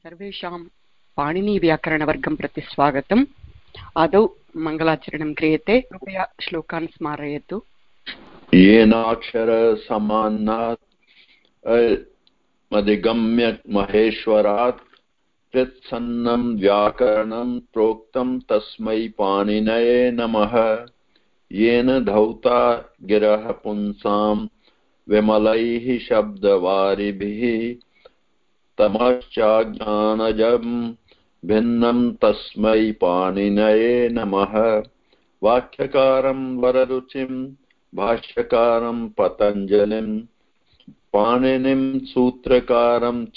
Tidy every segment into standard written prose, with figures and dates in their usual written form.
सर्वेषां पाणिनीव्याकरणवर्गं प्रति स्वागतम्। आदौ मङ्गलाचरणं क्रियते। कृपया श्लोकान् स्मारयतु। येनाक्षरसमानात् अधिगम्य महेश्वरात् कृत्सन्नं व्याकरणं प्रोक्तं तस्मै पाणिनये नमः। येन धौता गिरः पुंसां विमलैः शब्दवारिभिः तमश्चाज्ञानजं भिन्नं तस्मै पाणिनये नमः। वाक्यकारं वररुचिं भाष्यकारं पतञ्जलिं पाणिनिं सूत्रकारं च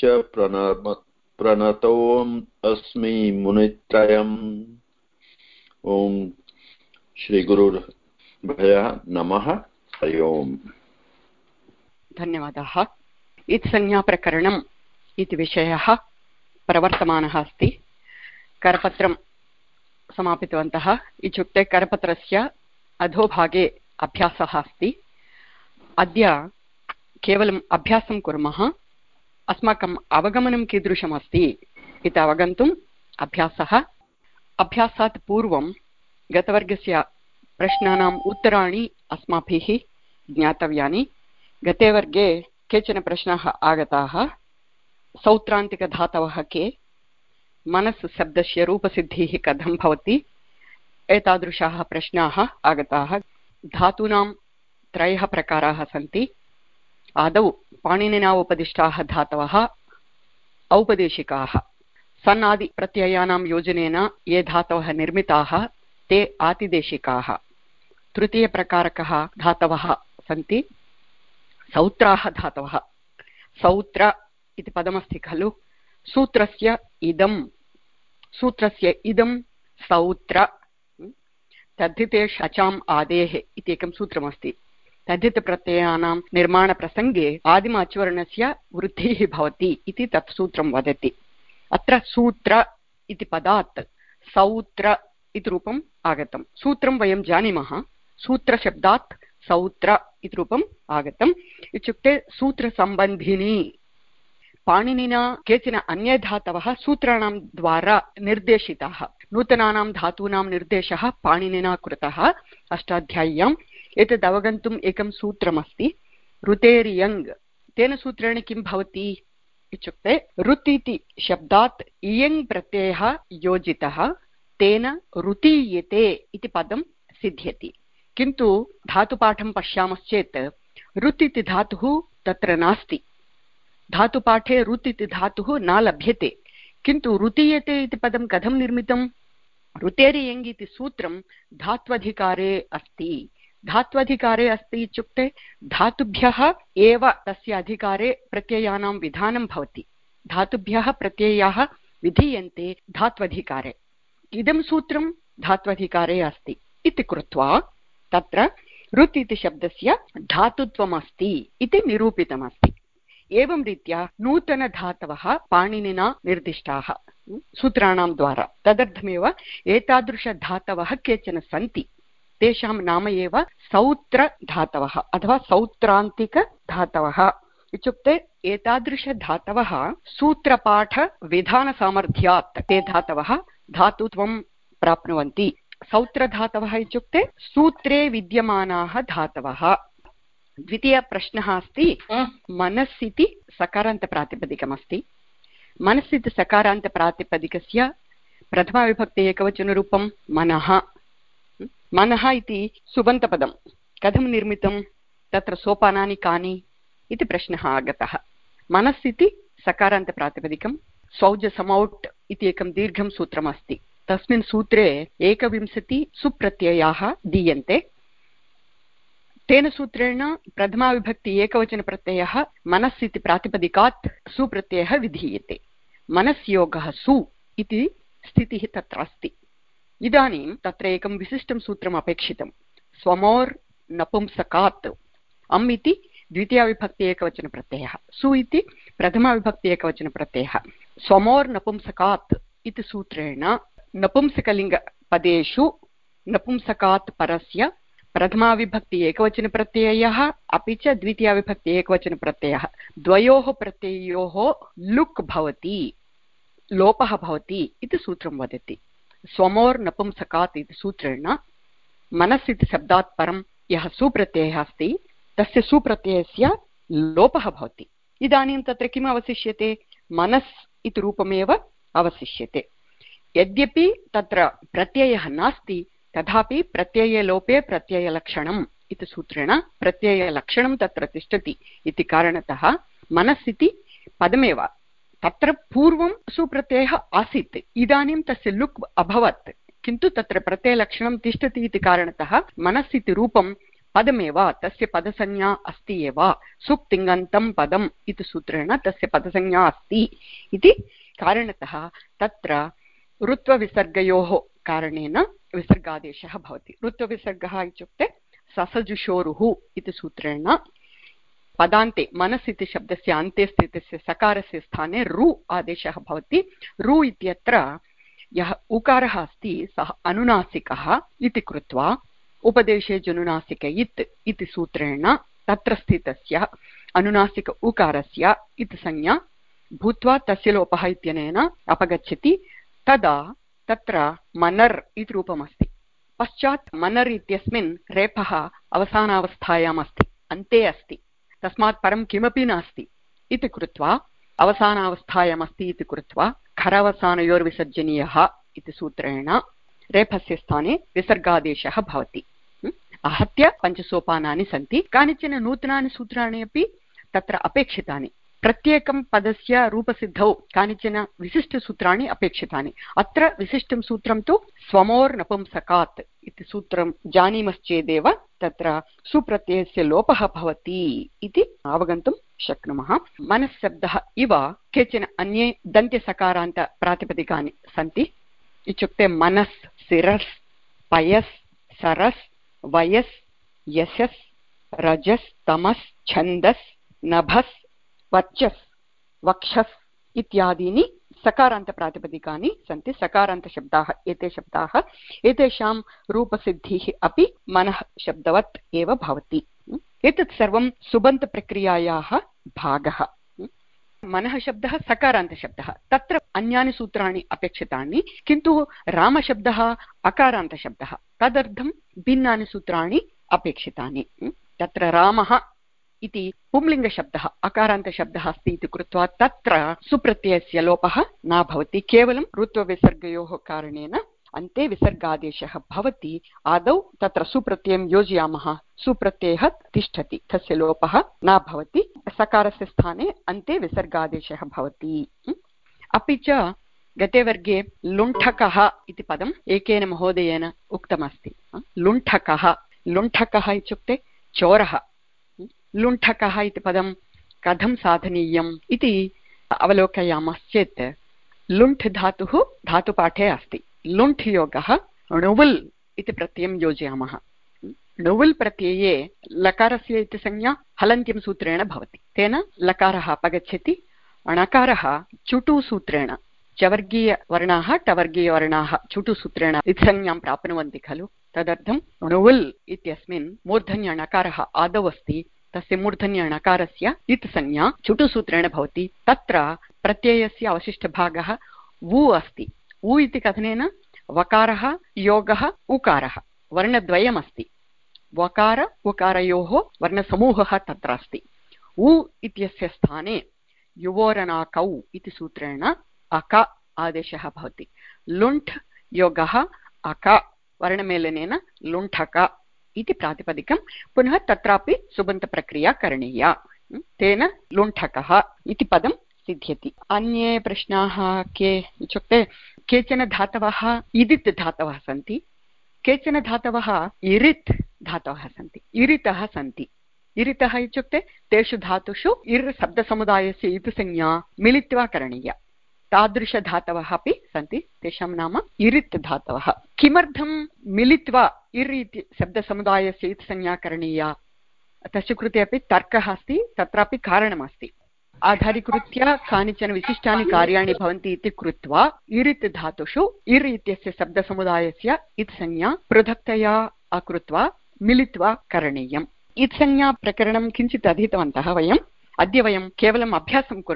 प्रणतोऽस्मि मुनित्रयम्। ओम श्री गुरुभ्यः नमः। हरि ओम्। धन्यवादाः। इत्संज्ञाप्रकरणम् इति विषयः प्रवर्तमानः अस्ति। करपत्रं समापितवन्तः। इत्युक्ते करपत्रस्य अधोभागे अभ्यासः अस्ति। अद्य केवलम् अभ्यासं कुर्मः। अस्माकम् अवगमनं कीदृशमस्ति इति अवगन्तुम् अभ्यासात् पूर्वं गतवर्गस्य प्रश्नानाम् उत्तराणि अस्माभिः ज्ञातव्यानि। गते वर्गे केचन प्रश्नाः आगताः। सौत्रान्तिकधातवः के, मनस् शब्दस्य रूपसिद्धिः कथं भवति, एतादृशाः प्रश्नाः आगताः। धातूनां त्रयः प्रकाराः सन्ति। आदौ पाणिनिना उपदिष्टाः धातवः औपदेशिकाः। सन्नादिप्रत्ययानां योजनेन ये धातवः निर्मिताः ते आतिदेशिकाः। तृतीयप्रकारकः धातवः सन्ति सौत्राः धातवः। सौत्र इति पदमस्ति खलु। सूत्रस्य इदं सौत्र। तद्धिते शचाम् आदेः इति एकं सूत्रमस्ति। तद्धितप्रत्ययानां निर्माणप्रसङ्गे आदिम अच्वर्णस्य वृद्धिः भवति इति तत् सूत्रं वदति। अत्र सूत्र इति पदात् सौत्र इति रूपम् आगतं। सूत्रं वयं जानीमः। सूत्रशब्दात् सौत्र इति रूपम् आगतम्। इत्युक्ते सूत्रसम्बन्धिनी। पाणिनिना केचन अन्ये धातवः सूत्राणां द्वारा निर्देशिताः। नूतनानां धातूनां निर्देशः पाणिनिना कृतः अष्टाध्याय्याम्। एतद् अवगन्तुम् एकं सूत्रमस्ति ऋतेर्यङ्। तेन सूत्रेण किं भवति इत्युक्ते ऋत् इति शब्दात् इयङ् प्रत्ययः योजितः, तेन ऋतीयते इति पदं सिद्ध्यति। किन्तु धातुपाठं पश्यामश्चेत् ऋत् इति धातुः तत्र नास्ति। धातुपाठे ऋत् इति धातुः न लभ्यते। किन्तु ऋतीयते इति पदं कथं निर्मितं? ऋतेर्यङ् इति सूत्रं धात्वधिकारे अस्ति। धात्वधिकारे अस्ति इत्युक्ते धातुभ्यः एव तस्य अधिकारे प्रत्ययानां विधानं भवति। धातुभ्यः प्रत्ययाः विधीयन्ते धात्वधिकारे। इदं सूत्रं धात्वधिकारे अस्ति इति कृत्वा तत्र ऋत् इति शब्दस्य धातुत्वमस्ति इति निरूपितमस्ति। एवं रीत्या नूतनधातवः पाणिनिना निर्दिष्टाः सूत्राणां द्वारा। तदर्थमेव एतादृशधातवः केचन सन्ति। तेषां नाम एव सौत्रधातवः अथवा सौत्रान्तिकधातवः। इत्युक्ते एतादृशधातवः सूत्रपाठविधानसामर्थ्यात् ते धातवः धातुत्वं प्राप्नुवन्ति। सौत्रधातवः इत्युक्ते सूत्रे विद्यमानाः धातवः। द्वितीयप्रश्नः अस्ति मनस् इति सकारान्तप्रातिपदिकमस्ति। मनस् इति सकारान्तप्रातिपदिकस्य प्रथमाविभक्ति एकवचनरूपं मनः। मनः इति सुबन्तपदं कथं निर्मितं, तत्र सोपानानि कानि इति प्रश्नः आगतः। मनस् इति सकारान्तप्रातिपदिकं। सौजसमौट् इति एकं दीर्घं सूत्रमस्ति। तस्मिन् सूत्रे 21 सुप्रत्ययाः दीयन्ते। तेन सूत्रेण प्रथमाविभक्ति एकवचनप्रत्ययः मनस् इति प्रातिपदिकात् सुप्रत्ययः विधीयते। मनस्योगः सु इति स्थितिः तत्र अस्ति। इदानीं तत्र एकं विशिष्टं सूत्रम् अपेक्षितं। स्वमोर् नपुंसकात्। अम् इति द्वितीयाविभक्ति एकवचनप्रत्ययः, सु इति प्रथमाविभक्ति एकवचनप्रत्ययः। स्वमोर् नपुंसकात् इति सूत्रेण नपुंसकलिङ्गपदेषु नपुंसकात् परस्य प्रथमाविभक्ति एकवचनप्रत्ययः अपि च द्वितीयाविभक्ति एकवचनप्रत्ययः द्वयोः प्रत्ययोः लुक् भवति। लोपः भवति इति सूत्रं वदति। स्वमोर् नपुंसकात् इति सूत्रेण मनस् इति शब्दात् परं यः सुप्रत्ययः अस्ति तस्य सुप्रत्ययस्य लोपः भवति। इदानीं तत्र किम् अवशिष्यते? मनस् इति रूपमेव अवशिष्यते। यद्यपि तत्र प्रत्ययः नास्ति तथापि प्रत्यये लोपे प्रत्ययलक्षणम् इति सूत्रेण प्रत्ययलक्षणं तत्र तिष्ठति इति कारणतः मनस् इति पदमेव। तत्र पूर्वं सुप्रत्ययः आसीत्, इदानीं तस्य लुक् अभवत्, किन्तु तत्र प्रत्ययलक्षणं तिष्ठति इति कारणतः मनस् इति रूपं पदमेव, तस्य पदसंज्ञा अस्ति एव। सुप्तिङन्तं पदम् इति सूत्रेण तस्य पदसंज्ञा अस्ति इति कारणतः तत्र ऋत्वविसर्गयोः कारणेन विसर्गादेशः भवति। ऋत्वविसर्गः इत्युक्ते ससजुषोरुः इति सूत्रेण पदान्ते मनस् इति शब्दस्य अन्ते स्थितस्य सकारस्य स्थाने रु आदेशः भवति। रु इत्यत्र यः उकारः अस्ति सः अनुनासिकः इति कृत्वा उपदेशे जनुनासिक इत् इति सूत्रेण तत्र स्थितस्य अनुनासिक उकारस्य इति संज्ञा भूत्वा तस्य लोपः इत्यनेन अपगच्छति। तदा तत्र मनर् इति रूपमस्ति। पश्चात् मनर् इत्यस्मिन् रेफः अवसानावस्थायाम् अस्ति, अन्ते अस्ति, तस्मात् परं किमपि नास्ति इति कृत्वा अवसानावस्थायाम् अस्ति इति कृत्वा खरावसानयोर्विसर्जनीयः इति सूत्रेण रेफस्य स्थाने विसर्गादेशः भवति। आहत्य पञ्चसोपानानि सन्ति। कानिचन नूतनानि सूत्राणि अपि तत्र अपेक्षितानि। प्रत्येकं पदस्य रूपसिद्धौ कानिचन विशिष्टसूत्राणि अपेक्षितानि। अत्र विशिष्टं सूत्रं तु स्वमोर् नपुंसकात् इति सूत्रं जानीमश्चेदेव तत्र सुप्रत्ययस्य लोपः भवति इति अवगन्तुं शक्नुमः। मनश्शब्दः इव केचन अन्ये दन्त्यसकारान्त प्रातिपदिकानि सन्ति। इत्युक्ते मनस्, सिरस्, पयस्, सरस्, वयस्, यशस्, रजस्, तमस्, छन्दस्, नभस्, वर्चस्, वक्षस् इत्यादीनि सकारान्तप्रातिपदिकानि सन्ति। सकारान्तशब्दाः एते शब्दाः, एतेषां रूपसिद्धिः अपि मनः शब्दवत् एव भवति। एतत् सर्वं सुबन्तप्रक्रियायाः भागः। मनः शब्दः सकारान्तशब्दः, तत्र अन्यानि सूत्राणि अपेक्षितानि, किन्तु रामशब्दः अकारान्तशब्दः, तदर्थं भिन्नानि सूत्राणि अपेक्षितानि। तत्र रामः इति पुंलिङ्गशब्दः अकारान्तशब्दः अस्ति इति कृत्वा तत्र सुप्रत्ययस्य लोपः न भवति। केवलं ऋत्वविसर्गयोः कारणेन अन्ते विसर्गादेशः भवति। आदौ तत्र सुप्रत्ययं योजयामः, सुप्रत्ययः तिष्ठति, तस्य लोपः न भवति। सकारस्य स्थाने अन्ते विसर्गादेशः भवति। अपि च गते वर्गे लुण्ठकः इति पदम् एकेन महोदयेन उक्तमस्ति। लुण्ठकः, लुण्ठकः इत्युक्ते चोरः। लुण्ठकः इति पदं कथं साधनीयम् इति अवलोकयामश्चेत् लुण्ठ् धातुः धातुपाठे अस्ति। लुण्ठ् योगः णुवुल् इति प्रत्ययं योजयामः। णुवुल् प्रत्यये लकारस्य इति संज्ञा हलन्त्यं सूत्रेण भवति, तेन लकारः अपगच्छति। णकारः चुटुसूत्रेण, चवर्गीयवर्णाः टवर्गीयवर्णाः चुटुसूत्रेण इत्संज्ञां प्राप्नुवन्ति खलु, तदर्थं णुवुल् इत्यस्मिन् मूर्धन्यणकारः आदौ अस्ति, तस्य मूर्धन्यणकारस्य इत् संज्ञा चुटुसूत्रेण भवति। तत्र प्रत्ययस्य अवशिष्टभागः वु अस्ति। वु इति कथनेन वकारः योगः उकारः वर्णद्वयमस्ति। वकार उकारयोः वर्णसमूहः तत्र अस्ति। उ इत्यस्य स्थाने युवोरनाकौ इति सूत्रेण अक आदेशः भवति। लुण्ठ् योगः अक वर्णमेलनेन लुण्ठक इति प्रातिपदिकं। पुनः तत्रापि सुबन्तप्रक्रिया करणीया, तेन लुण्ठकः इति पदं सिद्ध्यति। अन्ये प्रश्नाः के इत्युक्ते केचन धातवः इदित् धातवः सन्ति, केचन धातवः इरित् धातवः सन्ति, इरितः सन्ति। इरितः इत्युक्ते तेषु धातुषु इर् शब्दसमुदायस्य इति संज्ञा मिलित्वा करणीया। तादृशधातवः अपि सन्ति, तेषां नाम इरित् धातवः। किमर्थं मिलित्वा इर् इति शब्दसमुदायस्य इति संज्ञा करणीया, तस्य कृते अपि तर्कः अस्ति, तत्रापि कारणमस्ति। आधारीकृत्य कानिचन विशिष्टानि कार्याणि भवन्ति इति कृत्वा इरित् धातुषु इर् इत्यस्य शब्दसमुदायस्य इति संज्ञा पृथक्तया अकृत्वा मिलित्वा करणीयम्। इत्संज्ञा प्रकरणं किञ्चित् अधीतवन्तः वयम्। अद्य वयं केवलम् अभ्यासं कुर्मः।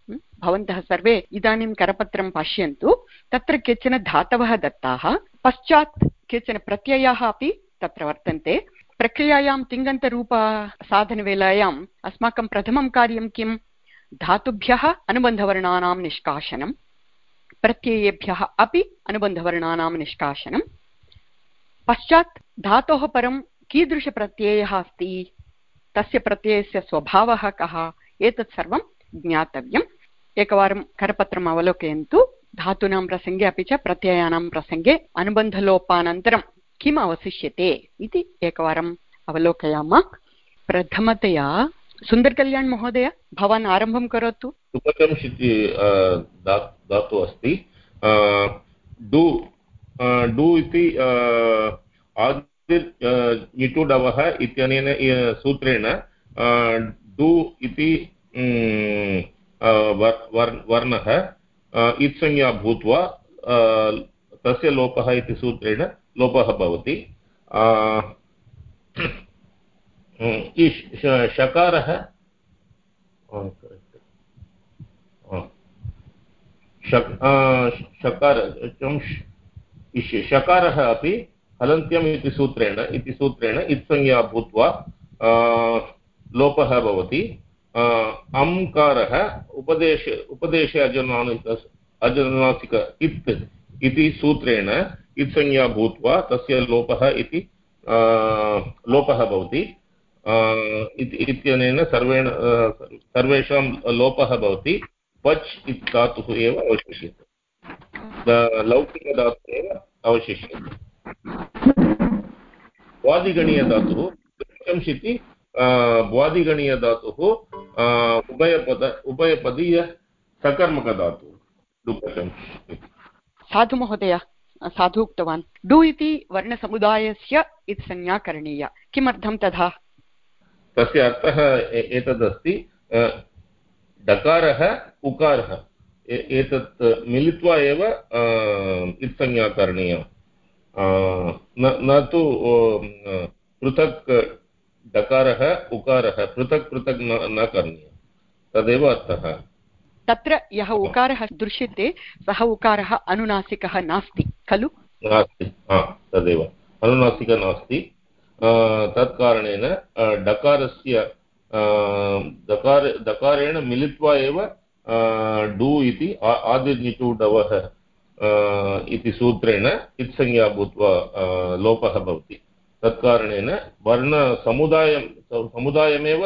भवन्तः सर्वे इदानीं करपत्रं पश्यन्तु। तत्र केचन धातवः दत्ताः, पश्चात् केचन प्रत्ययाः अपि तत्र वर्तन्ते। प्रक्रियायां तिङन्तरूपसाधनवेलायाम् अस्माकं प्रथमं कार्यं किं? धातुभ्यः अनुबन्धवर्णानां निष्कासनं, प्रत्ययेभ्यः अपि अनुबन्धवर्णानां निष्कासनं। पश्चात् धातोः परं कीदृशप्रत्ययः अस्ति, तस्य प्रत्ययस्य स्वभावः कः, एतत् सर्वं ज्ञातव्यम्। एकवारं करपत्रम् अवलोकयन्तु। धातूनां प्रसङ्गे अपि च प्रत्ययानां प्रसङ्गे अनुबन्धलोपानन्तरं किम् अवशिष्यते इति एकवारम् अवलोकयामः। प्रथमतया सुन्दरकल्याण् महोदय, भवान् आरम्भं करोतु। उपचंशिति धातु अस्ति। डु इति निटुडवः इत्यनेन सूत्रेण डु इति वर्णः इत्संज्ञा भूत्वा तस्य लोपः इति सूत्रेण लोपः भवति। शकारः शकारः अपि हलन्त्यम् इति सूत्रेण इत्संज्ञा भूत्वा लोपः भवति। अम्कारः उपदेशे अजनुनासिक इत् इति सूत्रेण इत्संज्ञा भूत्वा तस्य लोपः इति लोपः भवति। इत्यनेन सर्वेषां लोपः भवति। पच् इति धातुः एव अवशिष्यते, लौकिकधातुः एव अवशिष्यते। भ्वादिगणीयधातुः उपचंशिति भ्वादिगणीयधातुः उभयपदीय सकर्मकधातुः उपचंशिति। साधु महोदय, साधु उक्तवान् डु इति वर्णसमुदायस्य इति संज्ञा करणीया। किमर्थं तथा? तस्य अर्थः एतदस्ति, डकारः उकारः एतत् मिलित्वा एव इत्संज्ञा करणीया, न तु पृथक् डकारः उकारः पृथक् पृथक् न करणीयः, तदेव अर्थः। तत्र यः उकारः दृश्यते सः उकारः अनुनासिकः नास्ति खलु? नास्ति, तदेव अनुनासिकः नास्ति। तत्कारणेन दकारेण मिलित्वा एव डु इति आदिर्निटुडवः इति सूत्रेण इत्संज्ञा भूत्वा लोपः भवति। तत्कारणेन वर्णसमुदायमेव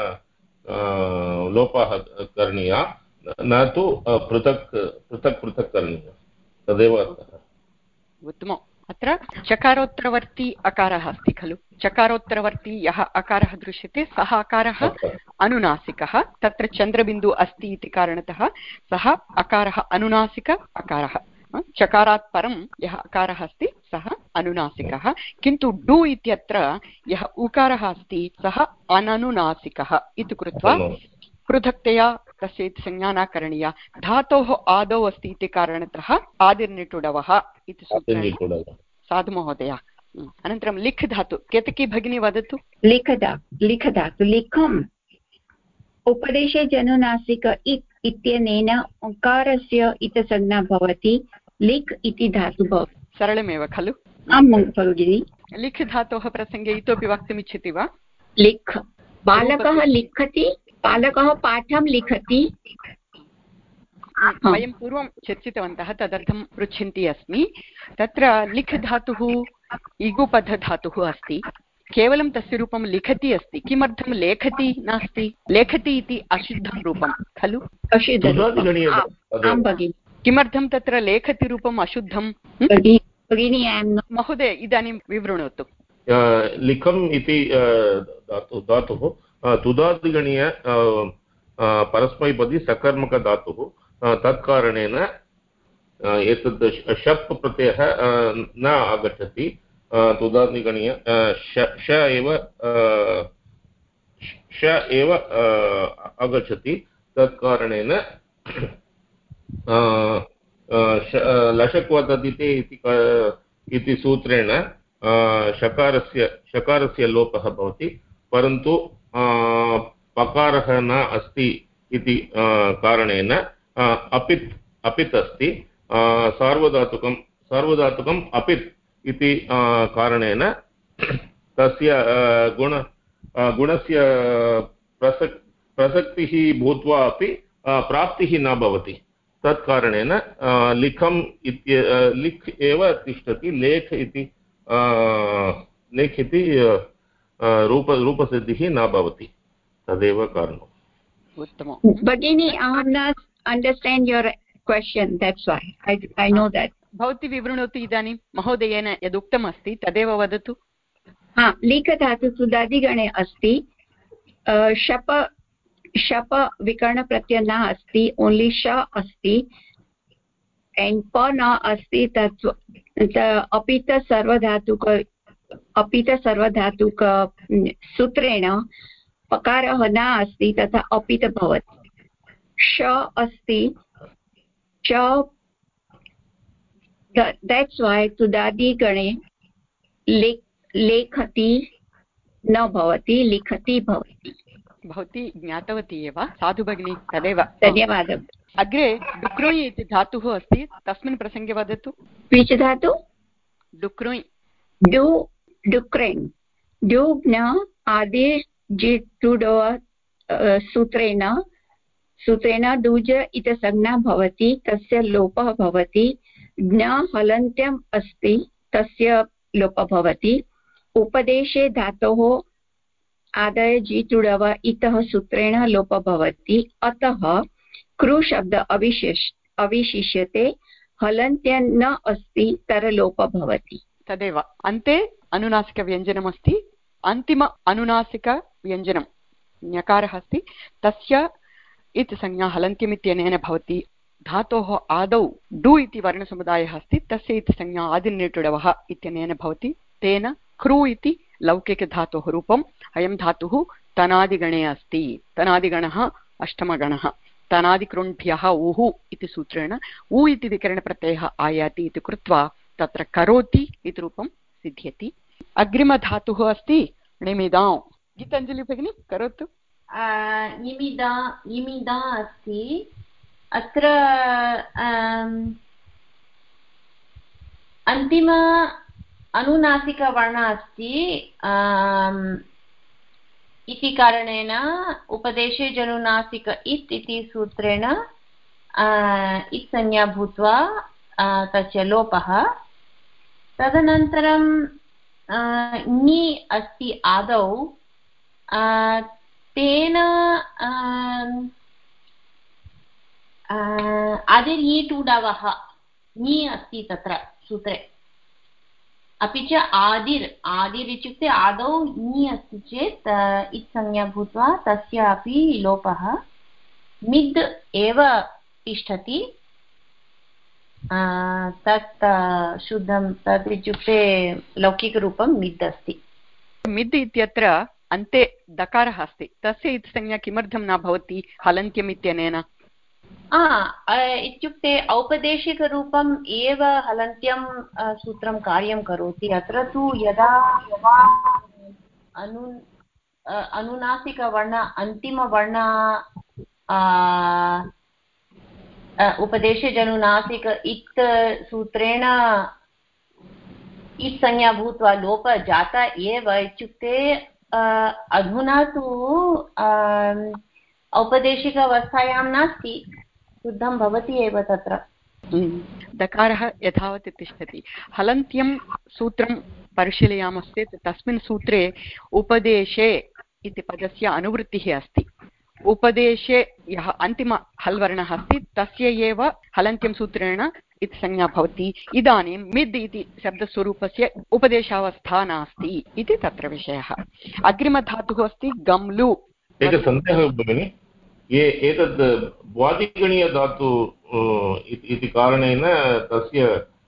लोपः करणीया, न तु पृथक् करणीया, तदेव अर्थः। उत्तमम्। अत्र चकारोत्तरवर्ती अकारः अस्ति खलु? चकारोत्तरवर्ती यः अकारः दृश्यते सः अकारः अनुनासिकः। तत्र चन्द्रबिन्दु अस्ति इति कारणतः सः अकारः अनुनासिक अकारः। चकारात् परं यः अकारः अस्ति सः अनुनासिकः। किन्तु डु इत्यत्र यः उकारः अस्ति सः अननुनासिकः इति कृत्वा पृथक्तया तस्य संज्ञा न करणीया। धातोः आदौ अस्ति इति कारणतः आदिर्निटुडवः इति सूत्रेण। साधु महोदय, अनन्तरं लिख् धातु। केतकी भगिनी वदतु। लिख धातु लिखम् उपदेशे जनुनासिक इत् इत्यनेन ओकारस्य इतसंज्ञा भवति। लिख् इति धातु भवति। सरलमेव खलु? आम् भगिनि। लिख् धातोः प्रसङ्गे इतोपि वक्तुमिच्छति वा? लिख्, बालकः लिखति, बालकः पाठं लिखति। वयं पूर्वं चर्चितवन्तः, तदर्थं पृच्छन्ती अस्मि। तत्र लिख् धातुः इगुपधधातुः अस्ति। केवलं तस्य रूपं लिखति अस्ति। किमर्थं लेखति नास्ति? लेखति इति अशुद्धं रूपं खलु? किमर्थं तत्र लेखति रूपम् अशुद्धं? महोदय इदानीं विवृणोतु। लिखम् इति धातुः तुदादिगणीय परस्मैपदी सकर्मकधातुः। तत्कारणेन एतद् शप् प्रत्ययः न आगच्छति। तुदादिगणीय श एव आगच्छति। तत्कारणेन लशक्वददिते इति सूत्रेण शकारस्य लोपः भवति। परन्तु पकारः न अस्ति इति कारणेन अपित् अपित् अस्ति सार्वधातुकम् अपित् इति कारणेन तस्य गुणस्य प्रसक्तिः भूत्वा अपि प्राप्तिः न भवति। तत् कारणेन लिखम् लिख् एव तिष्ठति, लेख् इति रूपसिद्धिः न भवति। तदेव कारणम्। उत्तमं भगिनी, I have not understand your question, that's why I know that. भवती विवृणोतु इदानीं महोदयेन यदुक्तम् अस्ति तदेव वदतु। लिखधातु सुदादिगणे अस्ति, शप विकरणप्रत्यय न अस्ति, ओन्ली श अस्ति, एंड प न अस्ति, अपित सर्वधातुक सूत्रेण पकारः न अस्ति तथा अपित भवति। श अस्ति च, that's why तुदादिगणे लेखति न भवति, लिखति भवति। भवती ज्ञातवती एव, साधु भगिनी, तदेव। धन्यवादः। अग्रे डुक्रोयि इति धातुः अस्ति, तस्मिन् प्रसङ्गे वदतु। विच धातु? डुक्रोयि। डुक्रेन् डुग्न आदिर्जिटुडो सूत्रेण डुज इति संज्ञा भवति, तस्य लोपः भवति। ज्ञ हलन्त्यम् अस्ति, तस्य लोपः भवति। उपदेशे धातोः आदय जिटुडव इतः सूत्रेण लोपः भवति, अतः कृ शब्द अविशिष्यते, हलन्त्य न अस्ति, तरलोपः भवति। तदेव अन्ते अनुनासिकव्यञ्जनमस्ति, अन्तिम अनुनासिकव्यञ्जनं ञकारः अस्ति, तस्य इति संज्ञा हलन्त्यमित्यनेन भवति। धातोः आदौ डु इति वर्णसमुदायः अस्ति, तस्य इति संज्ञा आदिर्निटुडवः इत्यनेन भवति। तेन कृ इति लौकिकधातोः रूपम्। अयं धातुः तनादिगणे अस्ति। तनादिगणः अष्टमगणः। तनादिकृण्भ्यः उः इति सूत्रेण उ इति विकरणप्रत्ययः आयाति इति कृत्वा तत्र करोति इति रूपं सिद्ध्यति। अग्रिमधातुः अस्ति निमिदां। गीताञ्जलि भगिनी करोतु। निमिदा अस्ति। अत्र अन्तिम अनुनासिकवर्ण अस्ति इति कारणेन उपदेशे जनुनासिक इत् इति सूत्रेण इत् संज्ञा भूत्वा तस्य लोपः। तदनन्तरं ङि अस्ति आदौ, तेन आदिर्यीटुडवः ङि अस्ति तत्र सूत्रे। अपि च आदिर् इत्युक्ते आदौ ङि अस्ति चेत् इत् संज्ञा भूत्वा तस्य अपि लोपः। मिद् एव तिष्ठति, तत् शुद्धं, तत् इत्युक्ते लौकिकरूपं मिद् अस्ति। मिद् इत्यत्र अन्ते दकारः अस्ति, तस्य इति संज्ञा किमर्थं न भवति हलन्त्यम् इत्यनेन? इत्युक्ते औपदेशिकरूपम् एव हलन्त्यं सूत्रं कार्यं करोति। अत्र तु यदा अनुनासिकवर्ण अन्तिमवर्ण उपदेशे जनुनासिक इत् सूत्रेण इत् संज्ञा भूत्वा लोप जाता एव, इत्युक्ते अधुना तु औपदेशिकावस्थायां नास्ति, शुद्धं भवति एव तत्र। दकारः यथावत् तिष्ठति। हलन्त्यं सूत्रं परिशीलयामश्चेत् तस्मिन् सूत्रे उपदेशे इति पदस्य अनुवृत्तिः अस्ति। उपदेशे यः अन्तिम हल्वर्णः अस्ति तस्य एव हलन्त्यं सूत्रेण इति संज्ञा भवति। इदानीं मिद् इति शब्दस्वरूपस्य उपदेशावस्था नास्ति इति तत्र विषयः। अग्रिमधातुः अस्ति गम्लु। एकः सन्देहः भगिनि, एतद् वादिगणीयधातु इति कारणेन तस्य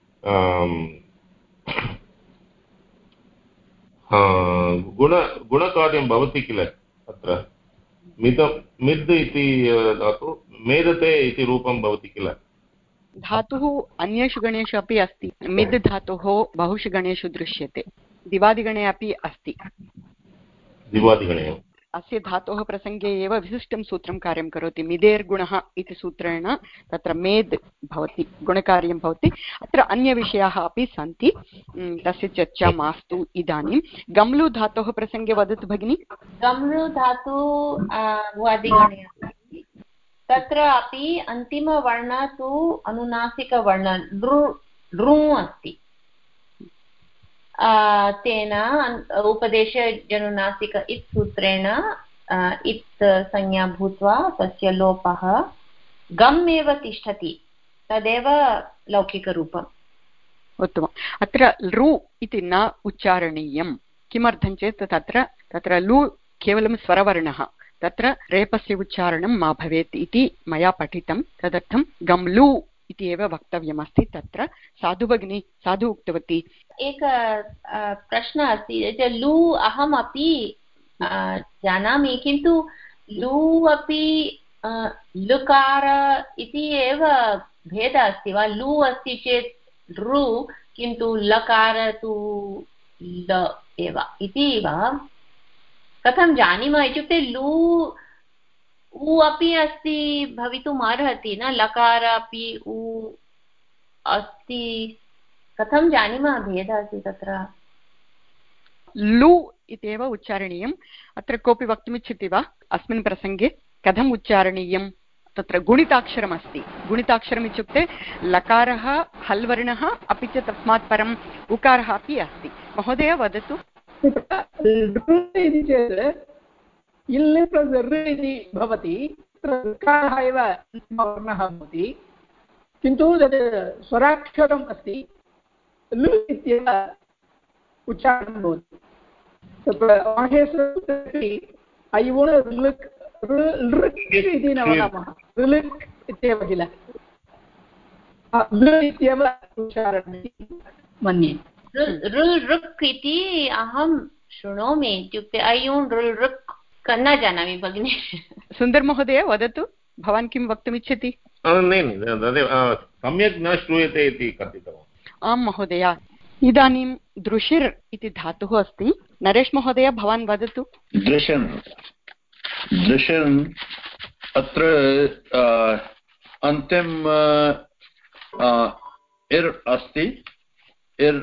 गुणकार्यं भवति किल? अत्र मिद् इति धातु मेदते इति रूपं भवति किल? धातुः अन्येषु गणेषु अपि अस्ति। मिद् धातुः बहुषु गणेषु दृश्यते, दिवादिगणे अपि अस्ति। दिवादिगणे अस्य धातोः प्रसङ्गे एव विशिष्टं सूत्रं कार्यं करोति मिदेर्गुणः इति सूत्रेण तत्र मेद् भवति गुणकार्यं भवति अत्र अन्यविषयाः अपि सन्ति तस्य चर्चा मास्तु इदानीं गम्लु धातोः प्रसङ्गे वदतु भगिनि गम्लु धातु भुवादिगणे अस्ति तत्र अपि अन्तिमवर्णः तु अनुनासिकवर्णः लृ अस्ति तेन उपदेशजनुनासिक इत् सूत्रेण इत् संज्ञा भूत्वा तस्य लोपः गम् एव तिष्ठति तदेव लौकिकरूपम् उत्तमम् अत्र लृ इति न उच्चारणीयं किमर्थं चेत् तत्र लु केवलं स्वरवर्णः तत्र रेपस्य उच्चारणं मा भवेत् इति मया पठितं तदर्थं गम्लु इति एव वक्तव्यमस्ति तत्र साधु भगिनी साधु उक्तवती एक प्रश्नः अस्ति लु अहमपि जानामि किन्तु लु अपि लुकार इति एव भेदः अस्ति वा लु अस्ति चेत् लृ किन्तु लकार तु ल एव इति वा कथं जानीमः इत्युक्ते लु उ अपि अस्ति भवितुम् अर्हति न लकार अपि उ अस्ति कथं जानीमः भेदः अस्ति तत्र लु इत्येव उच्चारणीयम् अत्र कोऽपि वक्तुमिच्छति वा अस्मिन् प्रसङ्गे कथम् उच्चारणीयं तत्र गुणिताक्षरमस्ति गुणिताक्षरम् इत्युक्ते लकारः हल् वर्णः अपि च तस्मात् परम् उकारः अपि अस्ति महोदय वदतु इति चेत् इल् प्लस् ऋ इति भवति तत्र ऋकारः एव वर्णः भवति किन्तु तत् स्वराक्षरम् अस्ति लु इत्येव उच्चारणं भवति तत्र माहेश्वरसूत्रे अयुण ऋलृक् ऋलृक् इति न वदामः ऋलृक् इत्येव किल लु इत्येव उच्चारणं मन्ये ऋलृक् इति अहं शृणोमि इत्युक्ते अयुण् ऋलृक् न जानामि भगिनि सुन्दर महोदय वदतु भवान् किं वक्तुमिच्छति सम्यक् न श्रूयते इति कथितवान् आं महोदय इदानीं दृशिर् इति धातुः अस्ति नरेश महोदय भवान् वदतु दृशन् अत्र अन्तिम इर् अस्ति इर्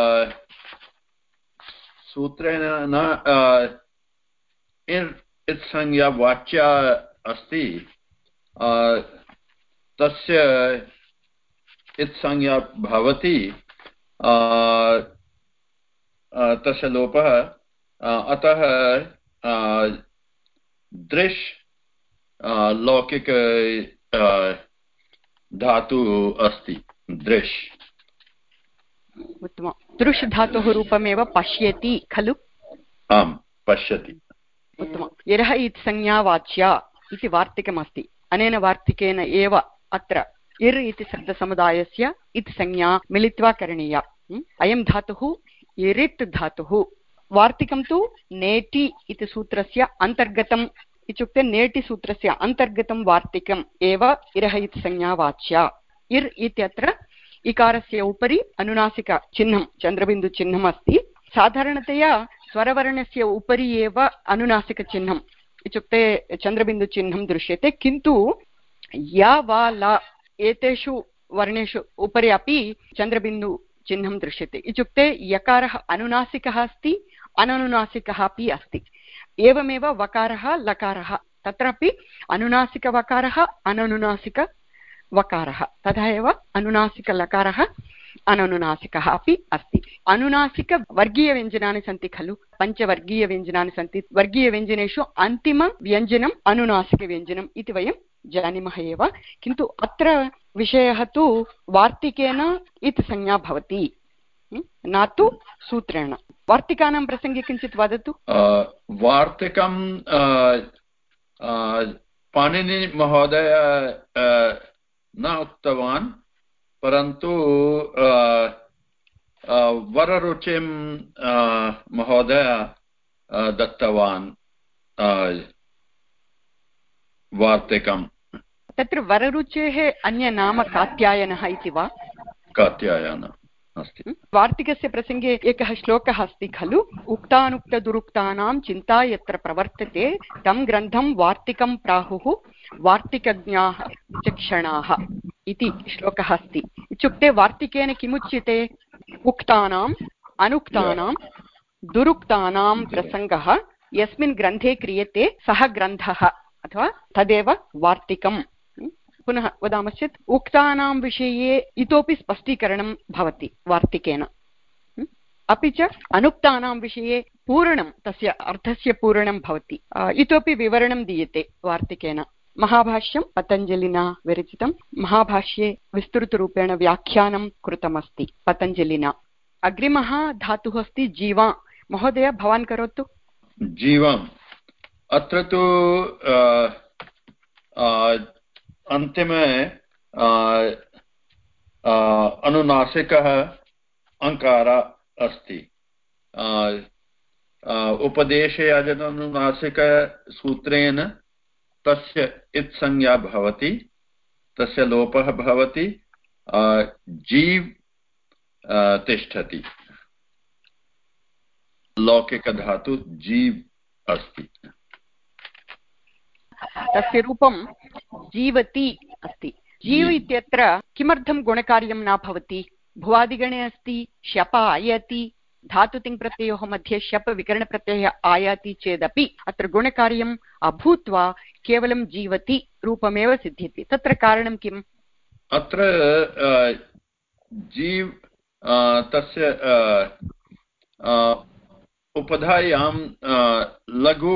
सूत्रेण न इर् इत्संज्ञा वाच्या अस्ति तस्य इत्संज्ञा भवति तस्य लोपः अतः दृश् लौकिक धातु अस्ति दृश् उत्तमं दृश् धातोः रूपमेव पश्यति खलु आम् पश्यति उत्तमं यरः इत्संज्ञावाच्या इति वार्तिकमस्ति अनेन वार्तिकेन एव अत्र इर् इति शब्दसमुदायस्य इत्संज्ञा मिलित्वा करणीया अयं धातुः इरित् धातुः वार्तिकं तु नेटि इति सूत्रस्य अन्तर्गतम् इत्युक्ते नेटि सूत्रस्य अन्तर्गतं वार्तिकम् एव इरः इत्संज्ञावाच्या इर् इत्यत्र इकारस्य उपरि अनुनासिकचिह्नं चन्द्रबिन्दुचिह्नम् अस्ति साधारणतया स्वरवर्णस्य उपरि एव अनुनासिकचिह्नम् इत्युक्ते चन्द्रबिन्दुचिह्नं दृश्यते किन्तु या वा ला एतेषु वर्णेषु उपरि अपि चन्द्रबिन्दुचिह्नं दृश्यते इत्युक्ते यकारः अनुनासिकः अस्ति अननुनासिकः अपि अस्ति एवमेव वकारः लकारः तत्रापि अनुनासिकवकारः अननुनासिकवकारः तथा एव अनुनासिकलकारः अननुनासिकः अपि अस्ति अनुनासिकवर्गीयव्यञ्जनानि सन्ति खलु पञ्चवर्गीयव्यञ्जनानि सन्ति वर्गीयव्यञ्जनेषु अन्तिमव्यञ्जनम् अनुनासिकव्यञ्जनम् इति वयं जानीमः एव किन्तु अत्र विषयः तु वार्तिकेन इति संज्ञा भवति न तु सूत्रेण वार्तिकानां प्रसङ्गे किञ्चित् वदतु वार्तिकं पाणिनि महोदय न उक्तवान् परन्तु वररुचिं महोदय दत्तवान् वार्तिकं तत्र वररुचेः अन्यनाम कात्यायनः इति वा कात्यायन अस्ति। वार्तिकस्य प्रसङ्गे एकः श्लोकः अस्ति खलु, उक्तानुक्तदुरुक्तानां चिन्ता यत्र प्रवर्तते तं ग्रन्थं वार्तिकं प्राहुः वार्तिकज्ञाः विचक्षणाः इति श्लोकः अस्ति। इत्युक्ते वार्तिकेन किमुच्यते? उक्तानाम् अनुक्तानां दुरुक्तानां प्रसङ्गः यस्मिन् ग्रन्थे क्रियते सः ग्रन्थः अथवा तदेव वार्तिकम्। पुनः वदामश्चेत् उक्तानां विषये इतोपि स्पष्टीकरणं भवति वार्तिकेन, अपि च अनुक्तानां विषये पूर्णं तस्य अर्थस्य पूर्णं भवति, इतोपि विवरणं दीयते वार्तिकेन। महाभाष्यं पतञ्जलिना विरचितं, महाभाष्ये विस्तृतरूपेण व्याख्यानं कृतमस्ति पतञ्जलिना। अग्रिमः धातुः अस्ति जीवा। महोदय भवान् करोतु। जीवम् अत्र तु अन्तिमे अनुनासिकः अङ्कारः अस्ति। उपदेशे अजनुनासिकसूत्रेण तस्य इत्संज्ञा भवति, तस्य लोपः भवति, जीव तिष्ठति। लौकिकधातु जीव अस्ति। तस्य रूपं जीवति अस्ति। जीव इत्यत्र किमर्थं गुणकार्यं न भवति? भुवादिगणे अस्ति, शप आयाति, धातुतिङ्प्रत्ययोः मध्ये शप विकरणप्रत्ययः आयाति चेदपि अत्र गुणकार्यम् अभूत्वा केवलं जीवति रूपमेव सिद्ध्यति। तत्र कारणं किम्? अत्र जीव तस्य उपधायां लघु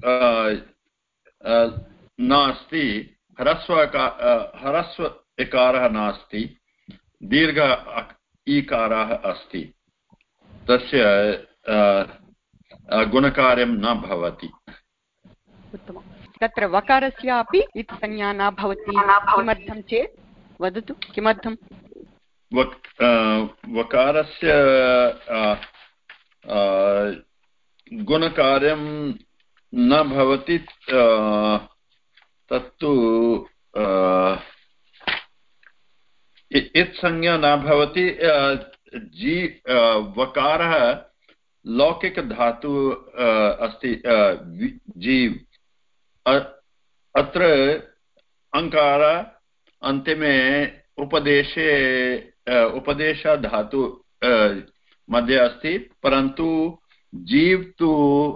नास्ति, ह्रस्व इकारः नास्ति, दीर्घ ईकारः अस्ति, तस्य गुणकार्यं न भवति। उत्तमं। तत्र वकारस्यापि इत्संज्ञा न भवति। किमर्थं चेत् वदतु, किमर्थं? वकारस्य गुणकार्यं न भवति, तत्तु इत्संज्ञा न भवति। वकारः लौकिकधातु अस्ति, जीव। अत्र अङ्कार अन्तिमे उपदेशधातु मध्ये अस्ति, परन्तु जीव तु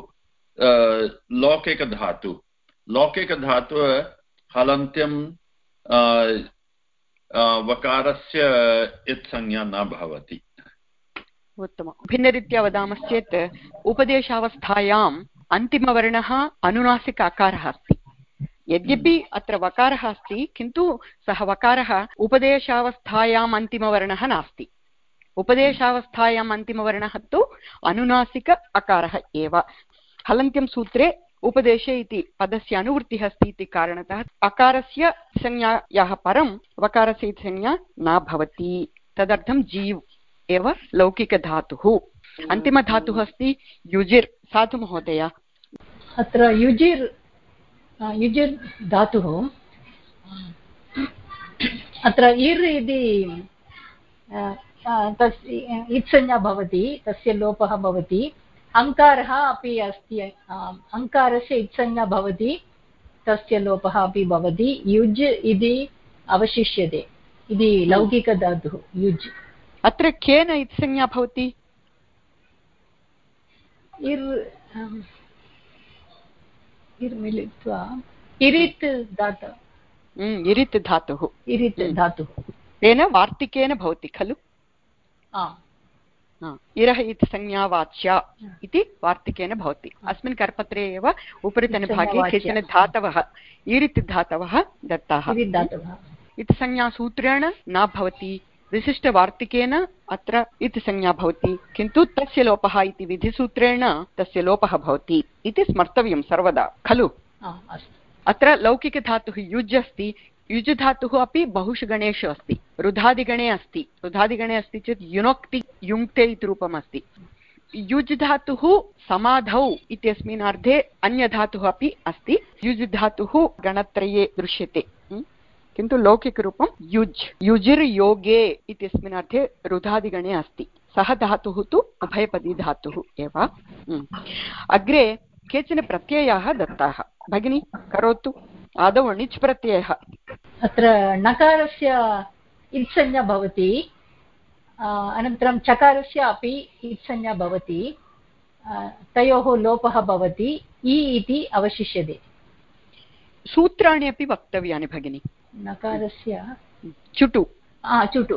लौकिकधातु हलन्त्यं वकारस्य इत्संज्ञा न भवति। उत्तमं। भिन्नरीत्या वदामश्चेत् उपदेशावस्थायाम् अन्तिमवर्णः अनुनासिक अकारः अस्ति। यद्यपि अत्र वकारः अस्ति, किन्तु सः वकारः उपदेशावस्थायाम् अन्तिमवर्णः नास्ति। उपदेशावस्थायाम् अन्तिमवर्णः तु अनुनासिक अकारः एव। हलन्त्यं सूत्रे उपदेशे इति पदस्य अनुवृत्तिः अस्ति इति कारणतः अकारस्य संज्ञायाः परं वकारस्य संज्ञा न भवति। तदर्थं जीव एव लौकिकधातुः। अन्तिमधातुः अस्ति युजिर्। साधु महोदय। अत्र युजिर् धातुः, अत्र इर् इति इत्संज्ञा भवति, तस्य लोपः भवति। अङ्कारः अपि अस्ति, अङ्कारस्य इत्संज्ञा भवति, तस्य लोपः अपि भवति। युज् इति अवशिष्यते, इति लौकिकधातुः युज्। अत्र केन इत्संज्ञा भवति? इर् मिलित्वा इरित् धातुः। इरित् धातुः। इरित् धातुः तेन वार्तिकेन भवति खलु? इरः इत्संज्ञावाच्या इति वार्तिकेन भवति। अस्मिन् करपत्रे एव उपरितनभागे केचन धातवः इरित् धातवः दत्ताः। इत्संज्ञासूत्रेण न भवति, विशिष्टवार्तिकेन अत्र इत्संज्ञा भवति, किन्तु तस्य लोपः इति विधिसूत्रेण तस्य लोपः भवति इति स्मर्तव्यं सर्वदा खलु? अत्र लौकिकधातुः युज् अस्ति। युज् धातुः अपि बहुषु गणेषु अस्ति। रुधादिगणे अस्ति। रुधादिगणे अस्ति चेत् युनोक्ति युङ्क्ते इति रूपम् अस्ति। युज् धातुः समाधौ इत्यस्मिन् अर्थे अन्यधातुः अपि अस्ति। युज् धातुः गणत्रये दृश्यते। किन्तु लौकिकरूपं युज् युजिर् योगे इत्यस्मिन् अर्थे रुधादिगणे अस्ति। सः धातुः तु उभयपदी धातुः एव। अग्रे केचन प्रत्ययाः दत्ताः। भगिनी करोतु। आदौ णिच् प्रत्ययः। अत्र नकारस्य इत्संज्ञा भवति, अनन्तरं चकारस्य अपि इत्संज्ञा भवति, तयोः लोपः भवति, इ इति अवशिष्यते। सूत्राणि अपि वक्तव्यानि भगिनि। नकारस्य चुटु चुटु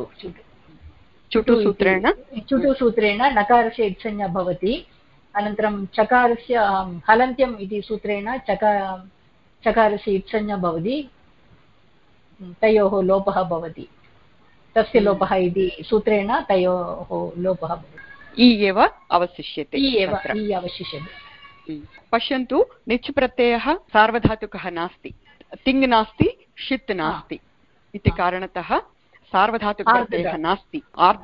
सूत्रेण नकारस्य इत्संज्ञा भवति, अनन्तरं चकारस्य हलन्त्यम् इति सूत्रेण चकारस्य इत्संज्ञा भवति, तयोः लोपः भवति। तस्य लोपः इति सूत्रेण तयोः लोपः भवति। इ एव अवशिष्यते। पश्यन्तु, निच् प्रत्ययः सार्वधातुकः नास्ति, तिङ् नास्ति, षित् नास्ति इति कारणतः सार्वधातुकप्रत्ययः नास्ति,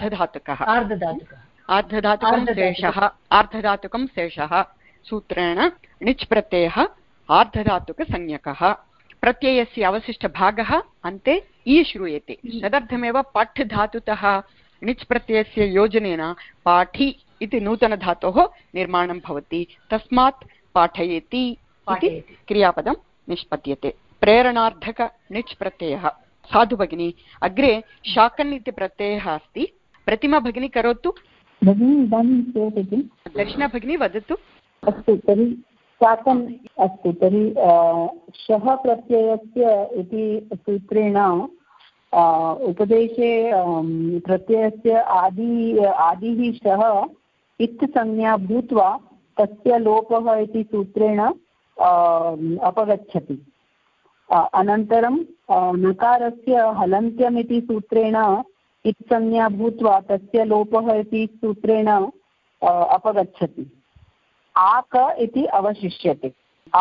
आर्धधातुकं शेषः सूत्रेण णिच् प्रत्ययः आर्धधातुकसंज्ञकः। प्रत्ययस्य अवशिष्टभागः अन्ते इ श्रूयते। तदर्थमेव पठ् धातुतः णिच् प्रत्ययस्य योजनेन पाठि इति नूतनधातोः निर्माणं भवति। तस्मात् पाठयति इति क्रियापदं निष्पद्यते। प्रेरणार्थक णिच् प्रत्ययः। साधु भगिनी, अग्रे शाकन् इति प्रत्ययः अस्ति। प्रतिमा भगिनी करोतु। दर्शना भगिनी वदतु। अस्तु, तर्हि शाकन् अस्ति। तर्हि शः प्रत्ययस्य इति सूत्रेण उपदेशे प्रत्ययस्य आदिः शः इत्संज्ञा भूत्वा तस्य लोपः इति सूत्रेण अपगच्छति। अनन्तरं नकारस्य हलन्त्यम् इति सूत्रेण इत्संज्ञा भूत्वा तस्य लोपः इति सूत्रेण अपगच्छति। आक इति अवशिष्यते।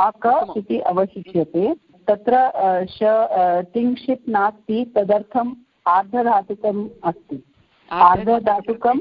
तत्र तिङ्क्षित् नास्ति, तदर्थम् आर्धधातुकम् अस्ति। आर्धधातुकं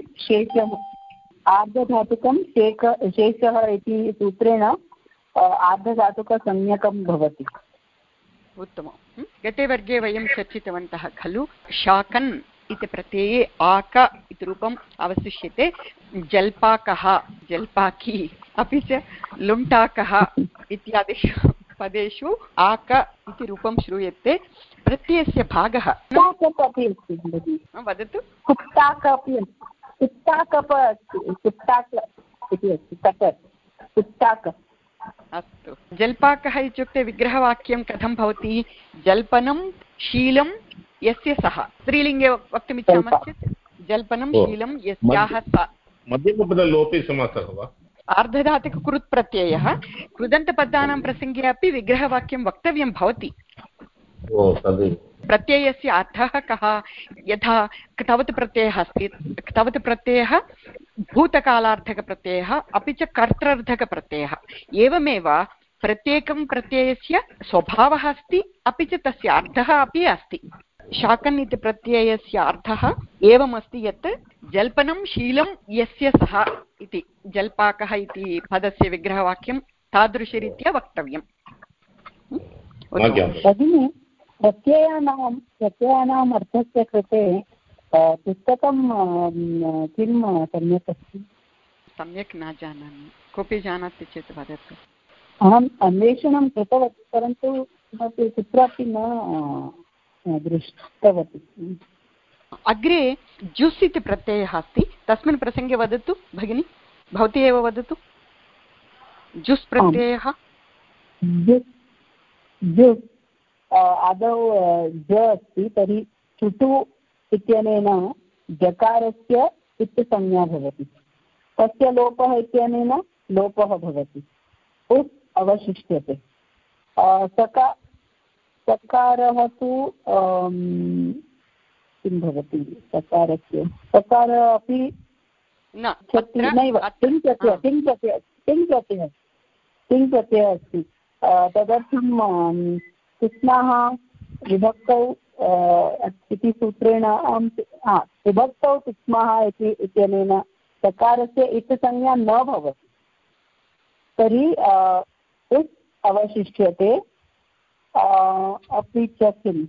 शेषः इति सूत्रेण आर्धधातुकसंज्ञकं भवति। उत्तमं। गते वर्गे वयं चर्चितवन्तः खलु, शाकन् इति प्रत्यये आक इति रूपम् अवशिष्यते। जल्पाकः, जल्पाकी, अपि च लुण्टाकः इत्यादिषु पदेषु आक इति रूपं श्रूयते। प्रत्ययस्य भागः अपि अस्ति। वदतु। कुट्टाक अपि अस्ति। कुट्टाकप अस्ति। कुट्टाक इति अस्ति। कुट्टाक। अस्तु। जल्पाकः इत्युक्ते विग्रहवाक्यं कथं भवति? जल्पनं शीलं यस्य सः। स्त्रीलिङ्गे वक्तुमिच्छामश्चेत् जल्पनं शीलं यस्याः सा। मध्यमपदलोपे समासः वा? आर्धधातुककृत् प्रत्ययः। कृदन्तपदानां प्रसङ्गे अपि विग्रहवाक्यं वक्तव्यं भवति। प्रत्ययस्य अर्थः कः? यथा क्तवत् प्रत्ययः अस्ति, क्तवत् प्रत्ययः भूतकालार्थकप्रत्ययः अपि च कर्तृर्थकप्रत्ययः। एवमेव प्रत्येकं प्रत्ययस्य स्वभावः अस्ति, अपि च तस्य अर्थः अपि अस्ति। शाकन् इति प्रत्ययस्य अर्थः एवमस्ति यत् जल्पनं शीलं यस्य सः इति। जल्पाकः इति पदस्य विग्रहवाक्यं तादृशरीत्या वक्तव्यम्। प्रत्ययानाम् अर्थस्य कृते पुस्तकं किं सम्यक् अस्ति? सम्यक् न जानामि, कोऽपि जानाति चेत् वदतु। अहम् अन्वेषणं कृतवती, परन्तु किमपि कुत्रापि न दृष्टवती। अग्रे जुस् इति प्रत्ययः अस्ति, तस्मिन् प्रसङ्गे वदतु भगिनी, भवती एव वदतु। जुस् प्रत्ययः। जुस् आदौ ज अस्ति, तर्हि चुटु इत्यनेन जकारस्य इत्संज्ञा भवति। तस्य लोपः इत्यनेन लोपः भवति। उस् अवशिष्यते। सकारः तु किं भवति? सकारस्य सकार अपि नैव, तिङ् प्रत्ययः अस्ति। तदर्थं कृष्णाः विभक्तौ इति सूत्रेण विभक्तौ तिक्ष्माः इत्यनेन सकारस्य इत्संज्ञा न भवति। तर्हि उस् अवशिष्यते। अपि च किं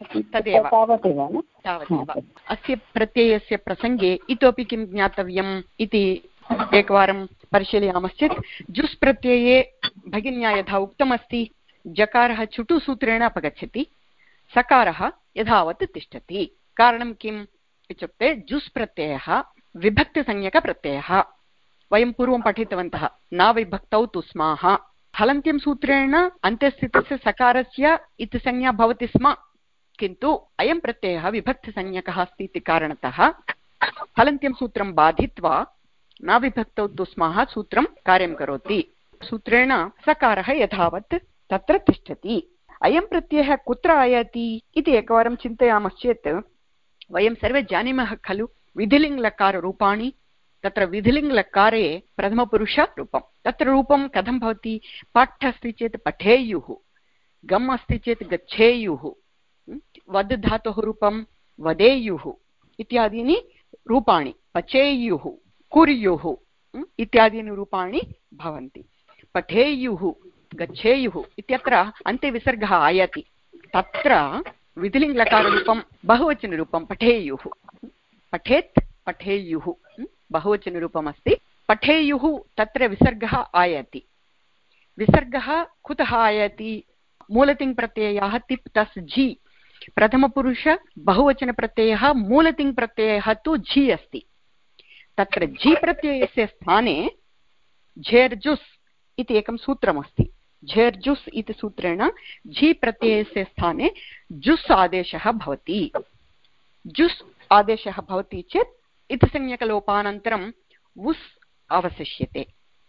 तदेव तावदेव न तावदेव। अस्य प्रत्ययस्य प्रसङ्गे इतोपि किं ज्ञातव्यम् इति एकवारं परिशीलयामश्चेत् जुस् प्रत्यये भगिन्या यथा उक्तमस्ति जकारः चुटुसूत्रेण अपगच्छति, सकारः यथावत् तिष्ठति। कारणं किम् इत्युक्ते जुस् प्रत्ययः विभक्तिसंज्ञकप्रत्ययः। वयं पूर्वं पठितवन्तः न विभक्तौ तु स्माः। हलन्त्यं सूत्रेण अन्त्यस्थितस्य सकारस्य इति संज्ञा भवति स्म, किन्तु अयं प्रत्ययः विभक्तिसंज्ञकः अस्ति इति कारणतः हलन्त्यं सूत्रं बाधित्वा न विभक्तौ तु स्माः सूत्रं कार्यं करोति। सूत्रेण सकारः यथावत् तत्र तिष्ठति। अयं प्रत्ययः कुत्र आयाति इति एकवारं चिन्तयामश्चेत् वयं सर्वे जानीमः खलु विधिलिङ्गलकाररूपाणि। तत्र विधिलिङ्गलकारे प्रथमपुरुषरूपं, तत्र रूपं कथं भवति? पठ् अस्ति चेत् पठेयुः, गम् अस्ति चेत् गच्छेयुः, वद् धातोः रूपं वदेयुः इत्यादीनि रूपाणि, पचेयुः, कुर्युः इत्यादीनि रूपाणि भवन्ति। पठेयुः गच्छेयुः इत्यत्र अन्ते विसर्गः आयाति। तत्र विधिलिङ्गलकाररूपं बहुवचनरूपं पठेयुः, पठेत् पठेयुः बहुवचनरूपम् अस्ति। पठेयुः तत्र विसर्गः आयाति। विसर्गः कुतः आयाति? मूलतिङ्प्रत्ययाः तिप् तस् झि। प्रथमपुरुष बहुवचनप्रत्ययः मूलतिङ्प्रत्ययः तु झि अस्ति। तत्र झि प्रत्ययस्य स्थाने झेर्जुस् इति एकं सूत्रमस्ति। झेर्जुस् इति सूत्रेण झि प्रत्ययस्य स्थाने जुस् आदेशः भवति। जुस् आदेशः भवति चेत् इतिसंज्ञकलोपानन्तरं वुस् अवशिष्यते।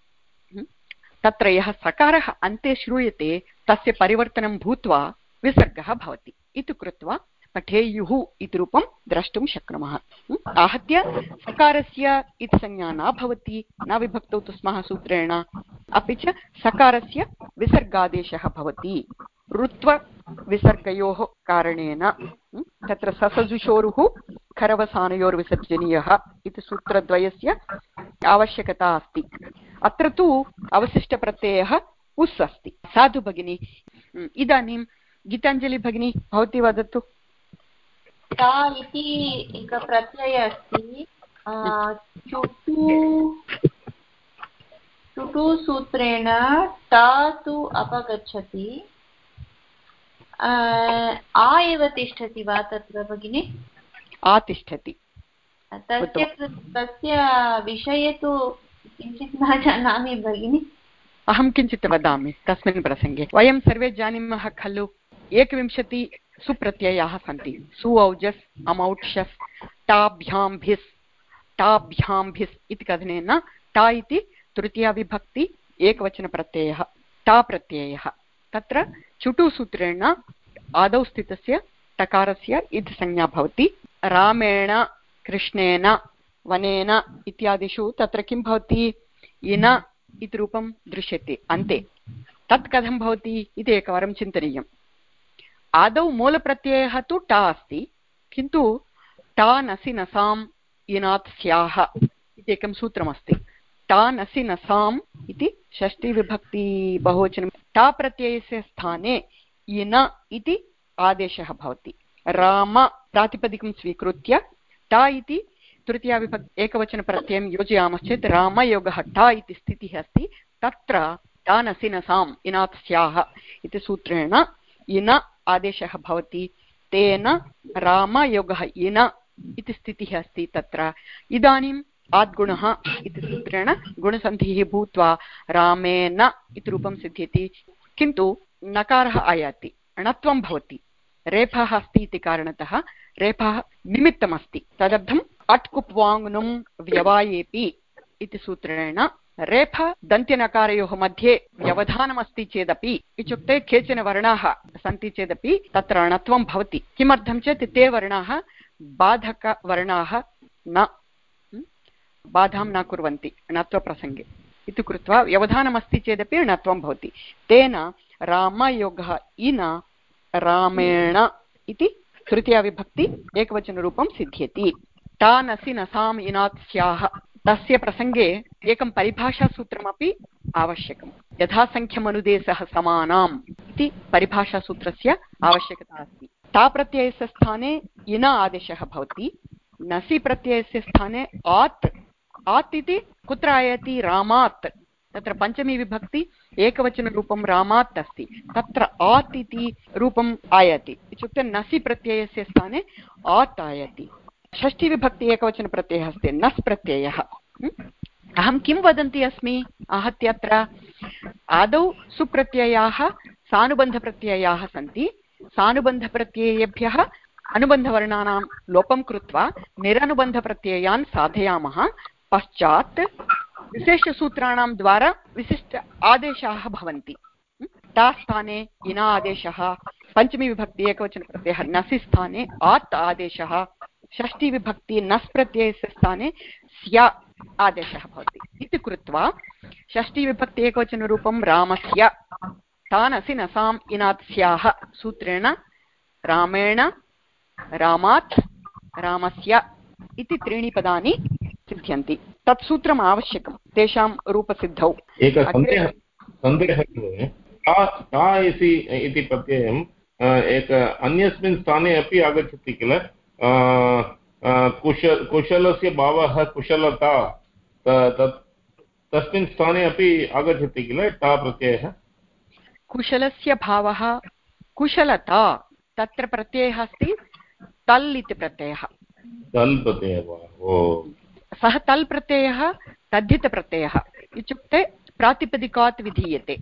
तत्र यः सकारः अन्ते श्रूयते तस्य परिवर्तनं भूत्वा विसर्गः भवति इति कृत्वा पठेयुः इति रूपं द्रष्टुं शक्नुमः। आहत्य सकारस्य इति संज्ञा न भवति, न विभक्तौ तु स्मः सूत्रेण, अपि च सकारस्य विसर्गादेशः भवति ऋत्वविसर्गयोः कारणेन। तत्र ससजुषोरुः खरवसानयोर्विसर्जनीयः इति सूत्रद्वयस्य आवश्यकता अस्ति। अत्र तु अवशिष्टप्रत्ययः उस् अस्ति। साधु भगिनी, इदानीं गीताञ्जलि भगिनी भवती वदतु। ता इति एकः प्रत्ययः अस्ति। चुटु सूत्रेण ता तु अपगच्छति। आ एव तिष्ठति वा तत्र भगिनि? आ तिष्ठति। तस्य विषये तु किञ्चित् न जानामि भगिनि। अहं किञ्चित् वदामि तस्मिन् प्रसङ्गे। वयं सर्वे जानीमः खलु 21 सुप्रत्ययाः सन्ति। सु औजस् अमौक्षस् टाभ्यां भिस् टाभ्यां भिस् इति कथनेन टा इति तृतीया विभक्ति एकवचनप्रत्ययः टा प्रत्ययः। तत्र चुटुसूत्रेण आदौ स्थितस्य टकारस्य इति संज्ञा भवति। रामेण कृष्णेन वनेन इत्यादिषु तत्र किं भवति? इन इति रूपं दृश्यते अन्ते। तत् कथं भवति इति एकवारं चिन्तनीयम्। आदौ मूलप्रत्ययः तु टा अस्ति, किन्तु टा नसि नसाम् इनात् स्याः इति एकं सूत्रमस्ति। टा नसि नसाम् इति षष्ठीविभक्ति बहुवचनं। टा प्रत्ययस्य स्थाने इन इति आदेशः भवति। राम प्रातिपदिकं स्वीकृत्य टा इति तृतीया विभक्ति एकवचनप्रत्ययं योजयामश्चेत् रामयोगः टा इति स्थितिः अस्ति। तत्र टा नसि नसाम् इनात् स्याः इति सूत्रेण इन आदेशः भवति। तेन रामयोगः इन इति स्थितिः अस्ति तत्र। इदानीम् आद्गुणः इति सूत्रेण गुणसन्धिः भूत्वा रामेण इति रूपं सिद्ध्यति, किन्तु नकारः आयाति, णत्वं भवति। रेफः अस्ति इति कारणतः रेफः निमित्तमस्ति। तदर्थम् अट्कुप्वाङ्नुं व्यवायेपि इति सूत्रेण रेफ दन्त्यनकारयोः मध्ये व्यवधानमस्ति चेदपि, इत्युक्ते केचन वर्णाः सन्ति चेदपि तत्र णत्वं भवति। किमर्थं चेत् ते वर्णाः बाधकवर्णाः न बाधां न कुर्वन्ति णत्वप्रसङ्गे इति कृत्वा व्यवधानमस्ति चेदपि णत्वं भवति। तेन रामयोगः इन रामेण इति तृतीया विभक्ति एकवचनरूपं सिद्ध्यति। टा नसि नसाम् इनात् स्याः तस्य प्रसङ्गे एकं परिभाषासूत्रमपि आवश्यकं। यथासङ्ख्यमनुदेशः समानाम् इति परिभाषासूत्रस्य आवश्यकता अस्ति। टा प्रत्ययस्य स्थाने इना आदेशः भवति, नसि प्रत्ययस्य स्थाने आत्। आत् इति कुत्र आयाति? रामात्। तत्र पञ्चमी विभक्ति एकवचनरूपं रामात् अस्ति, तत्र आत् इति रूपम् आयाति, इत्युक्ते नसि प्रत्ययस्य स्थाने आत् आयाति। षष्ठीविभक्ति एकवचनप्रत्ययः अस्ति, नस् प्रत्ययः। अहं किं वदन्ती अस्मि आहत्य अत्र? आदौ सुप्रत्ययाः सानुबन्धप्रत्ययाः सन्ति, सानुबन्धप्रत्ययेभ्यः अनुबन्धवर्णानां लोपं कृत्वा निरनुबन्धप्रत्ययान् साधयामः। पश्चात् विशेषसूत्राणां द्वारा विशिष्ट आदेशाः भवन्ति। टा स्थाने इना आदेशः, पञ्चमी विभक्ति एकवचनप्रत्ययः नसि स्थाने आत् आदेशः, षष्ठी विभक्ति नस् प्रत्ययस्य स्थाने स्या आदेशः भवति इति कृत्वा षष्ठी विभक्ति एकवचनरूपं रामस्य तानसि नसाम् इनात् स्याः सूत्रेण रामेण, रामात्, रामस्य इति त्रीणि पदानि सिद्ध्यन्ति। तत् सूत्रम् आवश्यकं तेषां रूपसिद्धौ। एकः सन्देहः इति प्रत्ययम् एक अन्यस्मिन् स्थाने अपि आगच्छति किल? कुशलस्य भावः कुशलता, तस्मिन् स्थाने अपि आगच्छति किल टा प्रत्ययः? कुशलस्य भावः कुशलता, तत्र प्रत्ययः अस्ति तल् इति प्रत्ययः। तल् प्रत्ययः वा? ओ, सः तल् प्रत्ययः तद्धितप्रत्ययः, इत्युक्ते प्रातिपदिकात् विधीयते।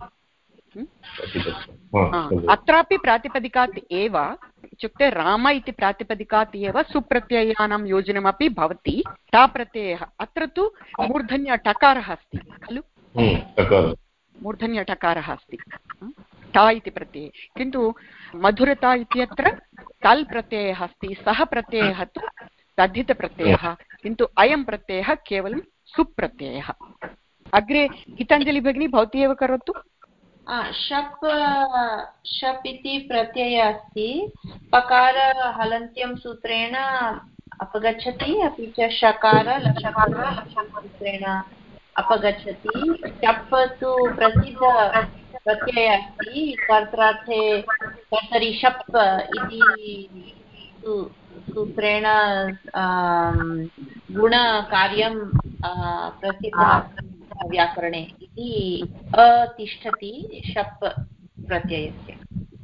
अत्रापि प्रातिपदिकात् एव, इत्युक्ते राम इति प्रातिपदिकात् एव सुप्रत्ययानां योजनमपि भवति। टा प्रत्ययः अत्र तु मूर्धन्यटकारः अस्ति खलु? मूर्धन्यटकारः अस्ति टा इति प्रत्यये, किन्तु मधुरता इत्यत्र तल् प्रत्ययः अस्ति। सः प्रत्ययः तु तद्धितप्रत्ययः, किन्तु अयं प्रत्ययः केवलं सुप्रत्ययः। अग्रे गीताञ्जलि भगिनी भवती एव करोतु। शप् शप् इति प्रत्ययः अस्ति, पकार हलन्त्यं सूत्रेण अपगच्छति, अपि च शकार सूत्रेण अपगच्छति। शप् तु प्रसिद्ध प्रत्ययः अस्ति, कर्त्रार्थे कर्तरि शप् इति सूत्रेण गुणकार्यं प्रसिद्धः व्याकरणे इति अतिष्ठति शप् प्रत्ययस्य।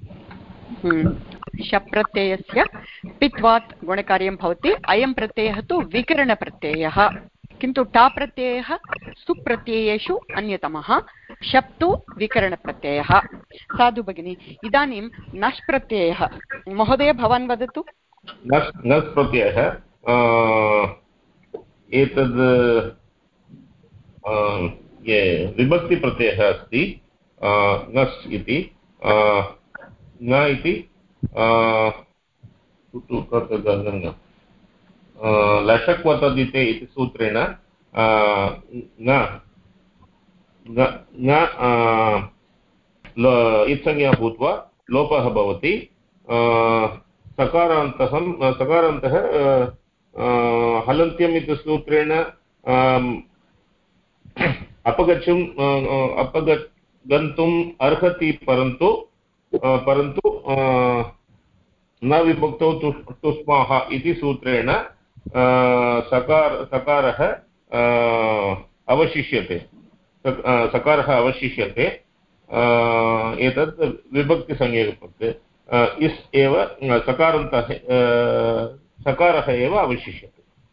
शप् प्रत्ययस्य पित्वात् गुणकार्यं भवति। अयं प्रत्ययः तु विकरणप्रत्ययः, किन्तु टा प्रत्ययः सुप्रत्ययेषु अन्यतमः, शप् तु विकरणप्रत्ययः। साधु भगिनी, इदानीं नश् प्रत्ययः, महोदय भवान् वदतु। नस् प्रत्ययः एतद् विभक्तिप्रत्ययः अस्ति, नस् इति। न इति लशक्वतदिते इति सूत्रेण इत्संज्ञा भूत्वा लोपः भवति। सकारान्तः हलन्त्यम् इति सूत्रेण अपगन्तुम् अर्हति, परन्तु न विभक्तौ तुष्माः इति सूत्रेण सकारः अवशिष्यते। एतत् विभक्तिसंज्ञकप्रत्ययः इस् एव सकारः एव अवशिष्यते।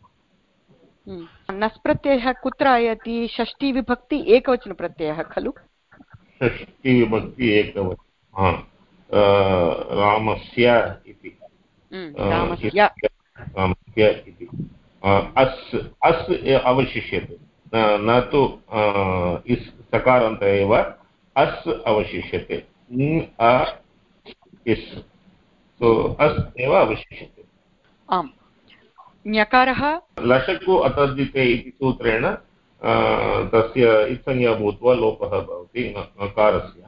नस् प्रत्ययः कुत्र आयाति? षष्ठी विभक्ति एकवचनप्रत्ययः खलु? षष्ठी विभक्ति एकवचन, रामस्य इति। अस् अवशिष्यते, न तु इस् सकारान्त एव अस् अवशिष्यते। अस् एव अवशिष्यते। आम्। ञकारः लशकु अतद्धिते इति सूत्रेण तस्य इत्संज्ञा भूत्वा लोपः भवति नकारस्य।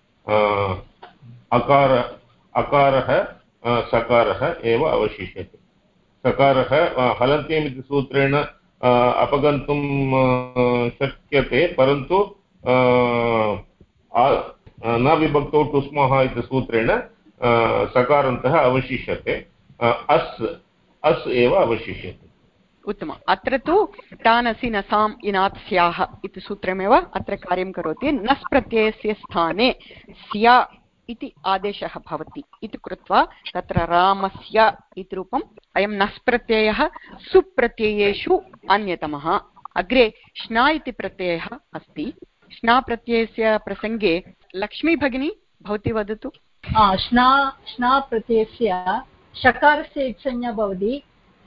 अकारः सकारः एव अवशिष्यते। सकारः हलन्त्यम् इति सूत्रेण अपगन्तुं शक्यते, परन्तु न विभक्तौ टुस्मः इति सूत्रेण सकारान्तः अवशिष्यते, अस् एव अवशिष्यते। उत्तमम्। अत्र तु टानसि नसाम् इनात् स्याः इति सूत्रमेव अत्र कार्यं करोति। नस् प्रत्ययस्य स्थाने स्या इति आदेशः भवति इति कृत्वा तत्र रामस्य इति रूपम्। अयं नस् प्रत्ययः सुप्रत्ययेषु अन्यतमः। अग्रे श्ना इति प्रत्ययः अस्ति। श्ना प्रत्ययस्य प्रसङ्गे लक्ष्मी भगिनी भवती वदतु। श्ना प्रत्ययस्य शकारस्य इत्संज्ञा भवति,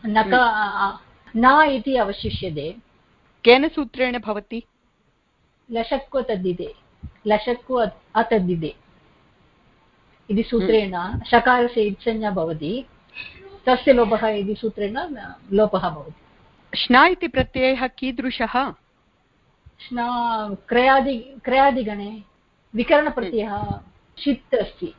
न इति अवशिष्यते। केन सूत्रेण भवति? लशक्व तद्दिदे, लशक्व अतद्दिदे इति सूत्रेण शकारस्य इत्संज्ञा भवति, तस्य लोपः इति सूत्रेण लोपः भवति। श्ना इति प्रत्ययः कीदृशः? श्ना क्रयादिगणे विकरणप्रत्ययः षित् अस्ति।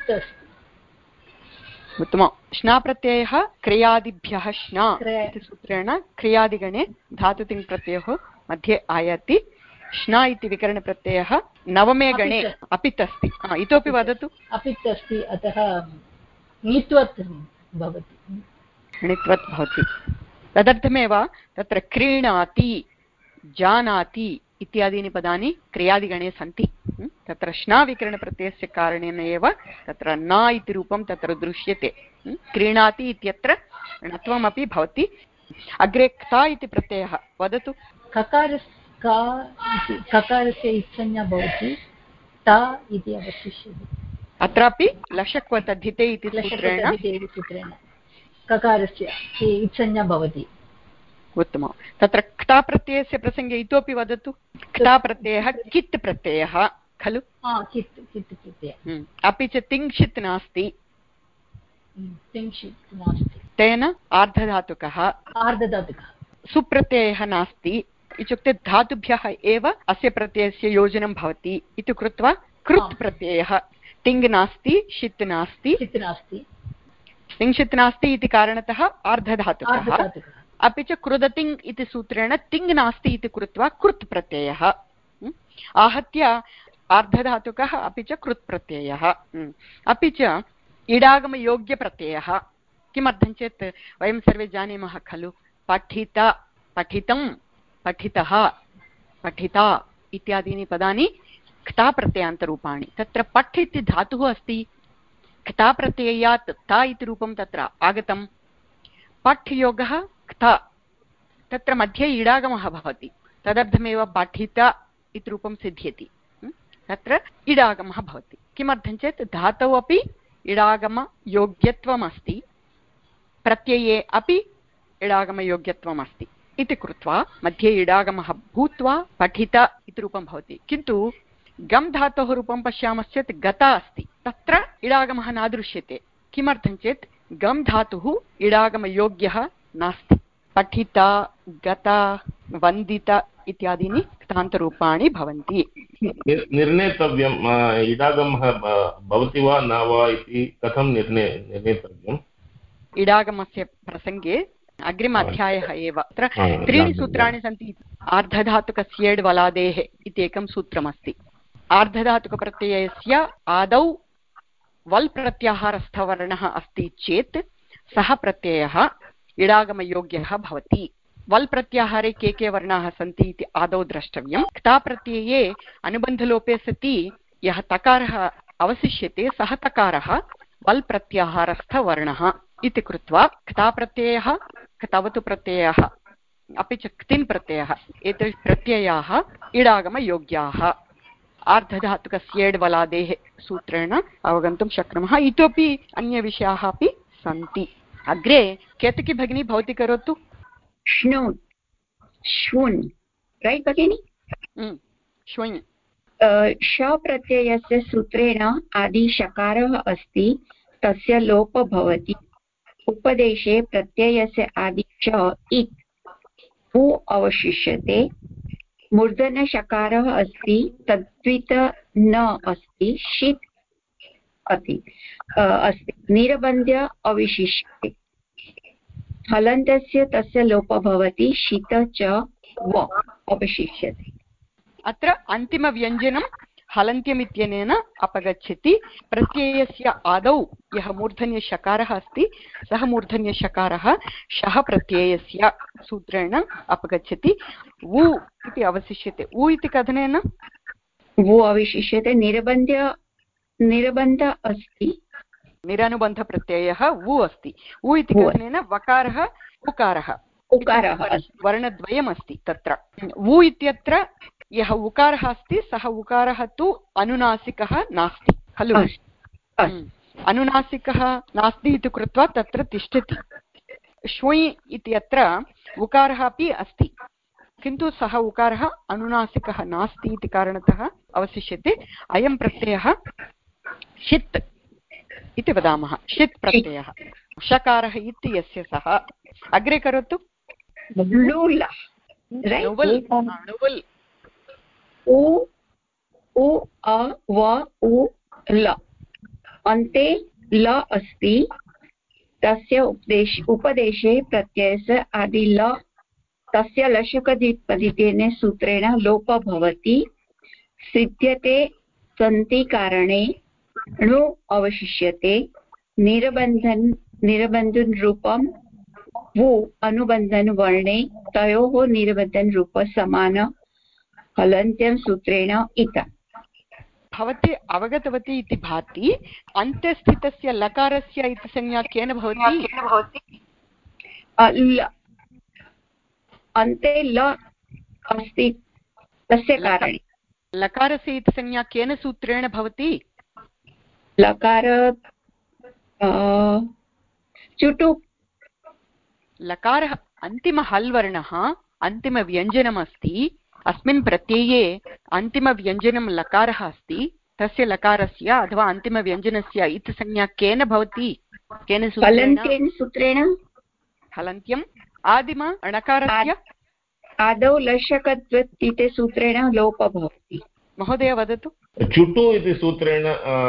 उत्तमम्। श्ना प्रत्ययः क्रियादिभ्यः श्ना इति सूत्रेण क्रियादिगणे धातुतिङ् प्रत्ययः मध्ये आयाति। श्ना इति विकरणप्रत्ययः नवमे गणे अपित् अस्ति। इतोपि वदतु। अपित् अस्ति, अतः णित्वत् भवति। णित्वत् भवति। तदर्थमेव तत्र क्रीणाति, जानाति इत्यादीनि पदानि क्रियादिगणे सन्ति। तत्र श्ना विकरणप्रत्ययस्य कारणेन एव तत्र न इति रूपं तत्र दृश्यते। क्रीणाति इत्यत्र णत्वमपि भवति। अग्रे क्ता इति प्रत्ययः वदतु। ककारस्य इत्संज्ञा भवति, ता इति अवशिष्यते। अत्रापि लशक्वतद्धिते इति सूत्रेण ककारस्य इत्संज्ञा भवति। उत्तमम्। तत्र क्ता प्रत्ययस्य प्रसङ्गे इतोपि वदतु। क्ता प्रत्ययः कित् प्रत्ययः खलु? कित् प्रत्ययः। अपि च तिङ्क्षित् नास्ति, तेन आर्धधातुकः सुप्रत्ययः नास्ति। इत्युक्ते धातुभ्यः एव अस्य प्रत्ययस्य योजनं भवति इति कृत्वा कृत् प्रत्ययः। तिङ् नास्ति, षित् नास्ति, तिङ्क्षित् नास्ति इति कारणतः आर्धधातुकः। अपि च कृदतिङ् इति सूत्रेण तिङ् नास्ति इति कृत्वा कृत् प्रत्ययः। आहत्य आर्धधातुकः अपि च कृत् प्रत्ययः। अपि च इडागमयोग्यप्रत्ययः। किमर्थं चेत् वयं सर्वे जानीमः खलु, पठित, पठितं, पठितः, पठिता इत्यादीनि पदानि क्ता प्रत्ययान्तरूपाणि। तत्र पठ् इति धातुः अस्ति, क्ता प्रत्ययात् ता इति रूपं तत्र आगतं। पठ् योगः क्ता, तत्र मध्ये इडागमः भवति, तदर्थमेव पठित इति रूपं सिद्ध्यति। तत्र इडागमः भवति। किमर्थं चेत् धातौ अपि इडागमयोग्यत्वम् अस्ति, प्रत्यये अपि इडागमयोग्यत्वम् अस्ति इति कृत्वा मध्ये इडागमः भूत्वा पठित इति रूपं भवति। किन्तु गम् धातोः रूपं पश्यामश्चेत् गता अस्ति, तत्र इडागमः न दृश्यते। किमर्थं चेत् गम् धातुः इडागमयोग्यः नास्ति। पठित, गत, वन्दित इत्यादीनि क्तान्तरूपाणि भवन्ति। निर्णेतव्यम्, इडागमः भवति वा न वा इति कथं निर्णेतव्यम्? इडागमस्य प्रसङ्गे अग्रिम अध्यायः एव। अत्र त्रीणि सूत्राणि सन्ति। आर्धधातुकस्येड् वलादेः इति एकं सूत्रमस्ति। आर्धधातुकप्रत्ययस्य आदौ वल् प्रत्याहारस्थवर्णः अस्ति चेत् सः प्रत्ययः इडागमयोग्यः भवति। वल् प्रत्याहारे के वर्णाः सन्ति इति आदौ द्रष्टव्यम्। क्ता प्रत्यये अनुबन्धलोपे सति यः तकारः अवशिष्यते सः तकारः वल् प्रत्याहारस्थवर्णः इति कृत्वा क्ता प्रत्ययः, क्तवतु प्रत्ययः अपि च क्तिन् प्रत्ययः, एते प्रत्ययाः इडागमयोग्याः। आर्धधातुकस्येड् वलादेः सूत्रेण अवगन्तुं शक्नुमः। इतोपि अन्यविषयाः अपि सन्ति। अग्रे केतकी भगिनी भवती करोतु। श्नुन्, श्वुन्, रैट् भगिनी? श्वुन्। श प्रत्ययस्य सूत्रेण आदिशकारः अस्ति, तस्य लोपः भवति। उपदेशे प्रत्ययस्य आदि च इत् उ अवशिष्यते। मूर्धन्यशकारः अस्ति, तद्वित न अस्ति, षित् अस्ति, निरबन्ध्य अविशिष्यते। हलन्तस्य तस्य लोपः भवति, षित च व अवशिष्यते। अत्र अन्तिमव्यञ्जनं हलन्त्यम् इत्यनेन अपगच्छति। प्रत्ययस्य आदौ यः मूर्धन्यषकारः अस्ति सः मूर्धन्यषकारः शः प्रत्ययस्य सूत्रेण अपगच्छति। वु इति अवशिष्यते। उ इति कथनेन वो अवशिष्यते। निरबन्ध अस्ति, निरनुबन्धप्रत्ययः वु अस्ति। उ इति कथनेन वकारः उकारः वर्णद्वयमस्ति तत्र। वु इत्यत्र यः उकारः अस्ति सः उकारः तु अनुनासिकः नास्ति खलु। अनुनासिकः नास्ति इति कृत्वा तत्र तिष्ठति। श्वुञ् इत्यत्र उकारः अपि अस्ति किन्तु सः उकारः अनुनासिकः नास्ति इति कारणतः अवशिष्यते। अयं प्रत्ययः षित् इति वदामः। षित् प्रत्ययः षकारः इति यस्य सः। अग्रे करोतु। अन्ते ल अस्ति, तस्य उपदेशे प्रत्ययस्य आदि ल तस्य लशकदित्पदितेन सूत्रेण लोपः भवति। सिद्ध्यते सन्ति कारणे णु अवशिष्यते। निरबन्धन रूपं वु अनुबन्धन वर्णे तयोः निरबन्धन रूप समान हलन्त्यं सूत्रेण इत। भवती अवगतवती इति भाति। अन्ते स्थितस्य लकारस्य इति संज्ञा केन भवति? अन्ते ल अस्ति तस्य कारणे। लकारस्य इति संज्ञा केन सूत्रेण भवति? लकार चुटु। लकारः अन्तिम हल् वर्णः अन्तिमव्यञ्जनमस्ति। अस्मिन् प्रत्यये अन्तिमव्यञ्जनं लकारः अस्ति। तस्य लकारस्य अथवा अन्तिमव्यञ्जनस्य इति संज्ञा केन भवति? केन सूत्रेण? हलन्त्यम्। आदिम णकारस्य आदौ लशकत्वत् इति सूत्रेण लोपः भवति। महोदय वदतु। चुटु इति सूत्रेण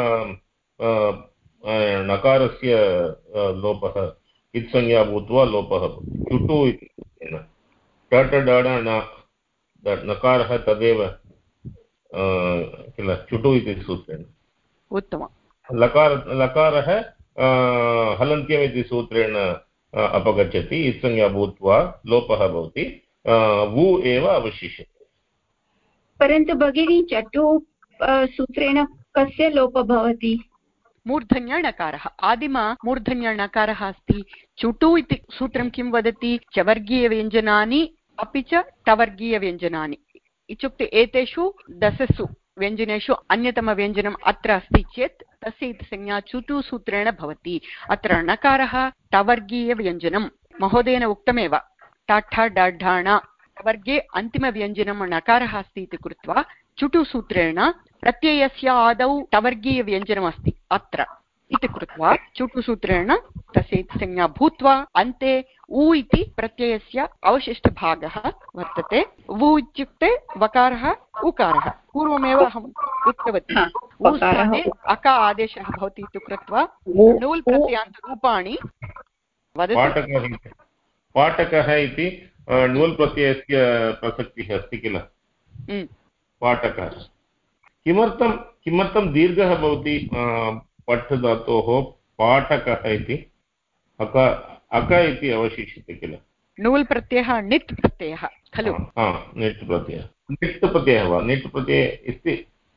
नकारस्य लोपः इत्संज्ञा भूत्वा लोपः भवति। चुटु इति नकारः तदेव किल चुटु इति सूत्रेण। उत्तमम्। लकारः हलन्त्यम् इति सूत्रेण अपगच्छति, इत्संज्ञा भूत्वा लोपः भवति। वु एव अवशिष्यते। परन्तु भगिनी चटु सूत्रेण कस्य लोपः भवति? मूर्धन्यणकारः। आदिम मूर्धन्यणकारः अस्ति। चुटु इति सूत्रं किं वदति? चवर्गीयव्यञ्जनानि अपि च टवर्गीयव्यञ्जनानि इत्युक्ते एतेषु दशसु व्यञ्जनेषु अन्यतमव्यञ्जनम् अत्र अस्ति चेत् तस्य इति संज्ञा चुटु सूत्रेण भवति। अत्र णकारः टवर्गीयव्यञ्जनं महोदयेन उक्तमेव। टाठ डाढाण वर्गे अन्तिमव्यञ्जनं णकारः अस्ति इति कृत्वा चुटु सूत्रेण प्रत्ययस्य आदौ टवर्गीयव्यञ्जनमस्ति अत्र इति कृत्वा चुटु सूत्रेण तस्य इति संज्ञा भूत्वा अन्ते उ इति प्रत्ययस्य अवशिष्टभागः वर्तते। वु इत्युक्ते वकारः उकारः। पूर्वमेव अहम् उक्तवती उ स्थाने अक आदेशः भवति इति कृत्वा नूल् प्रत्ययान्तरूपाणि वदतु। पाठकः इति नूल् प्रत्ययस्य प्रसक्तिः अस्ति किल। पाठकः किमर्थं दीर्घः भवति? पठ् धातोः पाठकः इति अक इति अवशिष्यते किल। नूल् प्रत्ययः निट् प्रत्ययः खलु। निट् प्रत्ययः वा निट् प्रत्यये अस्ति।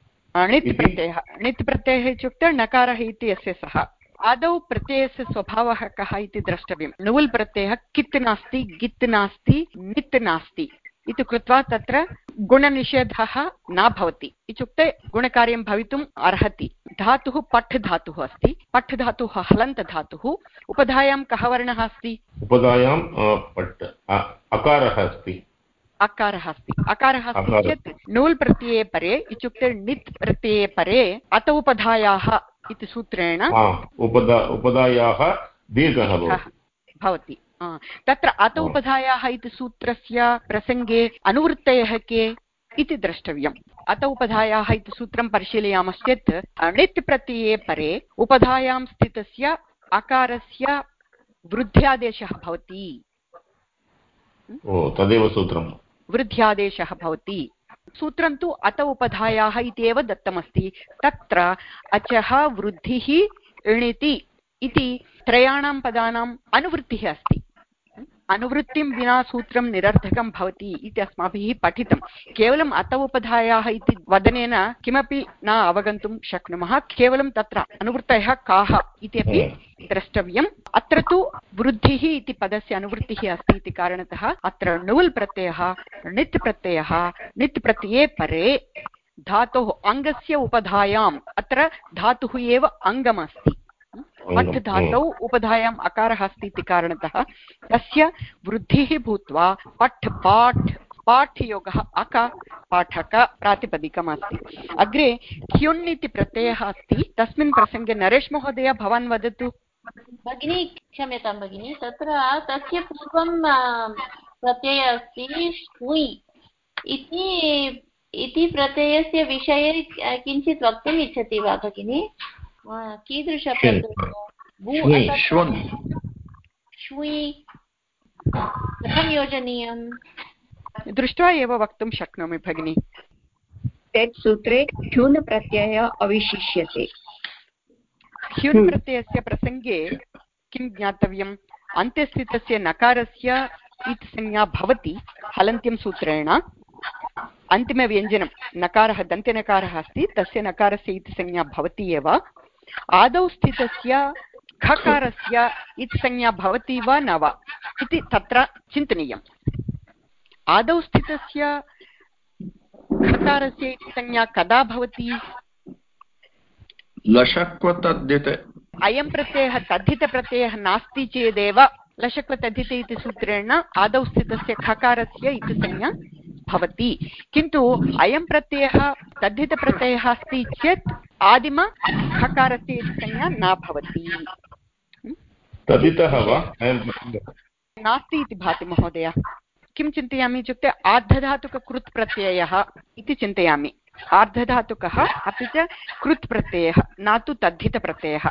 निट् प्रत्ययः इत्युक्ते नकारः इति यस्य सः। आदौ प्रत्ययस्य स्वभावः कः इति द्रष्टव्यं। नूल् प्रत्ययः कित् नास्ति, गित् नास्ति, नित् नास्ति इति कृत्वा तत्र गुणनिषेधः न भवति। इत्युक्ते गुणकार्यं भवितुम् अर्हति। धातुः पठ् धातुः अस्ति। पठ् धातुः हलन्त धातुः। उपधायां कः वर्णः अस्ति? उपधायां पठ् अकारः अस्ति। अकारः अस्ति चेत् नूल् प्रत्यये परे इत्युक्ते नित् प्रत्यये परे अत उपधायाः इति सूत्रेण उपधायाः दीर्घः भवति। तत्र अत उपधायाः इति सूत्रस्य प्रसङ्गे अनुवृत्तयः के इति द्रष्टव्यम्। अत उपधायाः इति सूत्रं परिशीलयामश्चेत् णित् प्रत्यये परे उपधायां स्थितस्य अकारस्य वृद्ध्यादेशः भवति। तदेव सूत्रं। वृद्ध्यादेशः भवति। सूत्रं तु अत उपधायाः इत्येव दत्तमस्ति। तत्र अचः वृद्धिः इणिति इति त्रयाणां पदानाम् अनुवृत्तिः अस्ति। अनुवृत्तिं विना सूत्रं निरर्थकं भवति इति अस्माभिः पठितं। केवलम् अत उपधायाः इति वदनेन किमपि न अवगन्तुं शक्नुमः। केवलं तत्र अनुवृत्तयः काः इति अपि द्रष्टव्यम्। अत्र तु वृद्धिः इति पदस्य अनुवृत्तिः अस्ति इति कारणतः अत्र णुवल् प्रत्ययः णित् प्रत्ययः णित् प्रत्यये परे धातोः अङ्गस्य उपधायाम् अत्र धातुः एव अङ्गमस्ति। पठ् धातौ उपधायाम् अकारः अस्ति इति कारणतः तस्य वृद्धिः भूत्वा पठ् पाठ् पाठ् योगः अक पाठक प्रातिपदिकम् अस्ति। अग्रे ह्युन् इति प्रत्ययः अस्ति। तस्मिन् प्रसङ्गे नरेश महोदय भवान् वदतु। भगिनी क्षम्यतां भगिनी, तत्र तस्य पूर्वं प्रत्ययः अस्ति श्वुय् इति प्रत्ययस्य विषये किञ्चित् वक्तुम् इच्छति वा भगिनी? कीदृशप्रत्ययः? श्वुय् कथं योजनीयं दृष्ट्वा एव वक्तुं शक्नोमि भगिनी। तत् सूत्रे ह्युन् प्रत्ययः अविशिष्यते। ह्युन् प्रत्ययस्य प्रसङ्गे किं ज्ञातव्यम्? अन्त्यस्थितस्य नकारस्य इत् संज्ञा भवति हलन्त्यं सूत्रेण। अन्तिमव्यञ्जनं नकारः दन्त्यनकारः अस्ति, तस्य नकारस्य इत् संज्ञा भवति एव। आदौ स्थितस्य खकारस्य इत् संज्ञा भवति वा न वा इति तत्र चिन्तनीयम्। आदौ स्थितस्य खकारस्य इत् संज्ञा कदा भवति? लशक्वतद्धिते। अयं प्रत्ययः तद्धितप्रत्ययः नास्ति चेदेव लशक्वतद्धिते इति सूत्रेण आदौ स्थितस्य खकारस्य इति संज्ञा भवति। किन्तु अयं प्रत्ययः तद्धितप्रत्ययः अस्ति चेत् आदिम खकारस्य इति संज्ञा न भवति। तद्धितः वा नास्ति इति भाति महोदय। किं चिन्तयामि इत्युक्ते आर्धधातुककृत् प्रत्ययः इति चिन्तयामि। आर्धधातुकः अपि च कृत् प्रत्ययः न तु तद्धितप्रत्ययः।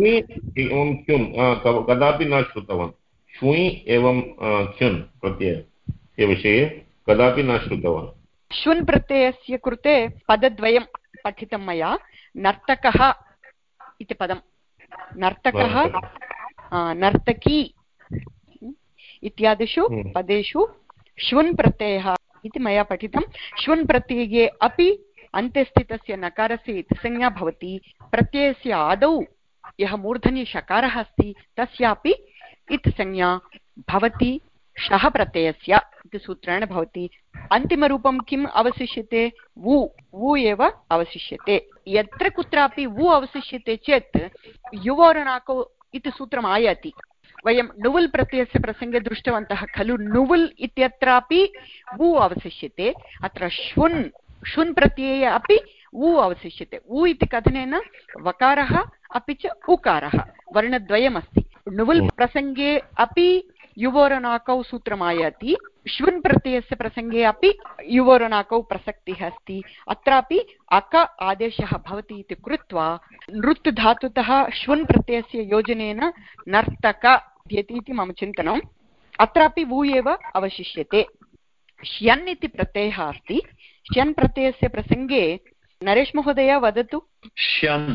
कदापि न श्रुतवान् श्वुय् एवं ख्युन् प्रत्ययस्य विषये कदापि न श्रुतवान्। श्वुन् प्रत्ययस्य कृते पदद्वयं पठितं मया। नर्तकः इति पदं, नर्तकः नर्तकी इत्यादिषु पदेषु श्वुन् प्रत्ययः इति मया पठितं। श्वुन् प्रत्यये अपि अन्त्यस्थितस्य नकारस्य इति संज्ञा भवति। प्रत्ययस्य आदौ यः मूर्धन्य शकारः अस्ति तस्यापि इत् संज्ञा भवति शः प्रत्ययस्य इति सूत्रेण भवति। अन्तिमरूपं किम् अवशिष्यते? वु वु एव अवशिष्यते। यत्र कुत्रापि वु अवशिष्यते चेत् युवोरणाकौ इति सूत्रम् आयाति। वयं णुवल् प्रत्ययस्य प्रसङ्गे दृष्टवन्तः खलु। णुवल् इत्यत्रापि वु अवशिष्यते। अत्र श्वुन् प्रत्यये अपि वु अवशिष्यते। वु इति कथनेन वकारः अपि च उकारः वर्णद्वयमस्ति। णुवल् प्रसङ्गे अपि युवोरणाकौ सूत्रमायाति। श्वुन् प्रत्ययस्य प्रसङ्गे अपि युवोरणाकौ प्रसक्तिः अस्ति। अत्रापि अक आदेशः भवति इति कृत्वा नृत् धातुतः श्वुन् प्रत्ययस्य योजनेन नर्तक इति मम चिन्तनम्। अत्रापि वु एव अवशिष्यते। श्यन् इति प्रत्ययः अस्ति। श्यन् प्रत्ययस्य प्रसङ्गे नरेश महोदय वदतु। श्यन्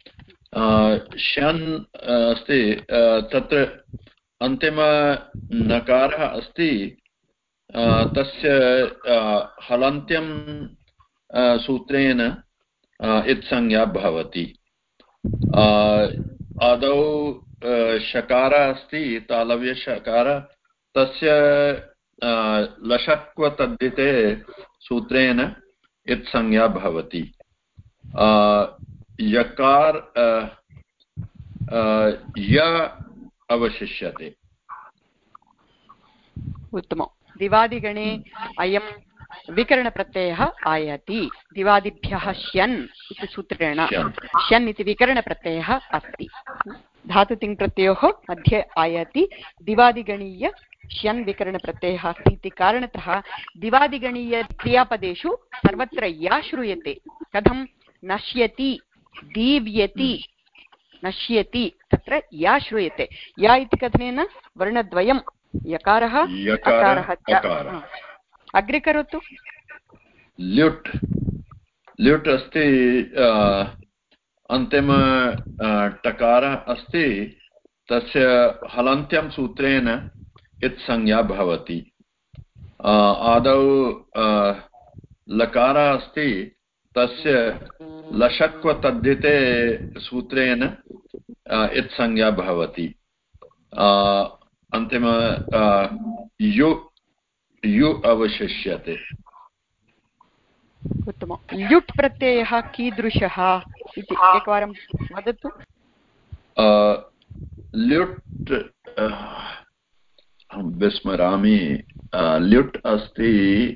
अस्ति, तत्र अन्तिम नकारः अस्ति, तस्य हलन्त्यं सूत्रेण इत्संज्ञा भवति। आदौ शकारः अस्ति, तालव्यशकारः, तस्य लशक्वतद्धिते सूत्रेण इत्संज्ञा भवति। यकार य अवशिष्यते। उत्तमं। दिवादिगणे अयं विकरणप्रत्ययः आयाति। दिवादिभ्यः श्यन् इति सूत्रेण श्यन् इति विकरणप्रत्ययः अस्ति। धातुतिङ्प्रत्ययोः मध्ये आयाति। दिवादिगणीय श्यन् विकरणप्रत्ययः अस्ति इति कारणतः दिवादिगणीयक्रियापदेषु सर्वत्र या श्रूयते। कथं? नश्यति, दीव्यति, नश्यति, तत्र या श्रूयते। या इति कथनेन वर्णद्वयं यकारः अकारः च। अग्रे करोतु। ल्युट् ल्युट् अस्ति अन्तिम टकार अस्ति तस्य हलन्त्यं सूत्रेण इत् संज्ञा भवति आदौ लकार अस्ति तस्य लशक्व तद्धिते सूत्रेण इत् संज्ञा भवति अन्तिम यु यु अवशिष्यते उत्तमं ल्युट् प्रत्ययः कीदृशः इति एकवारं वदतु ल्युट् विस्मरामि ल्युट् अस्ति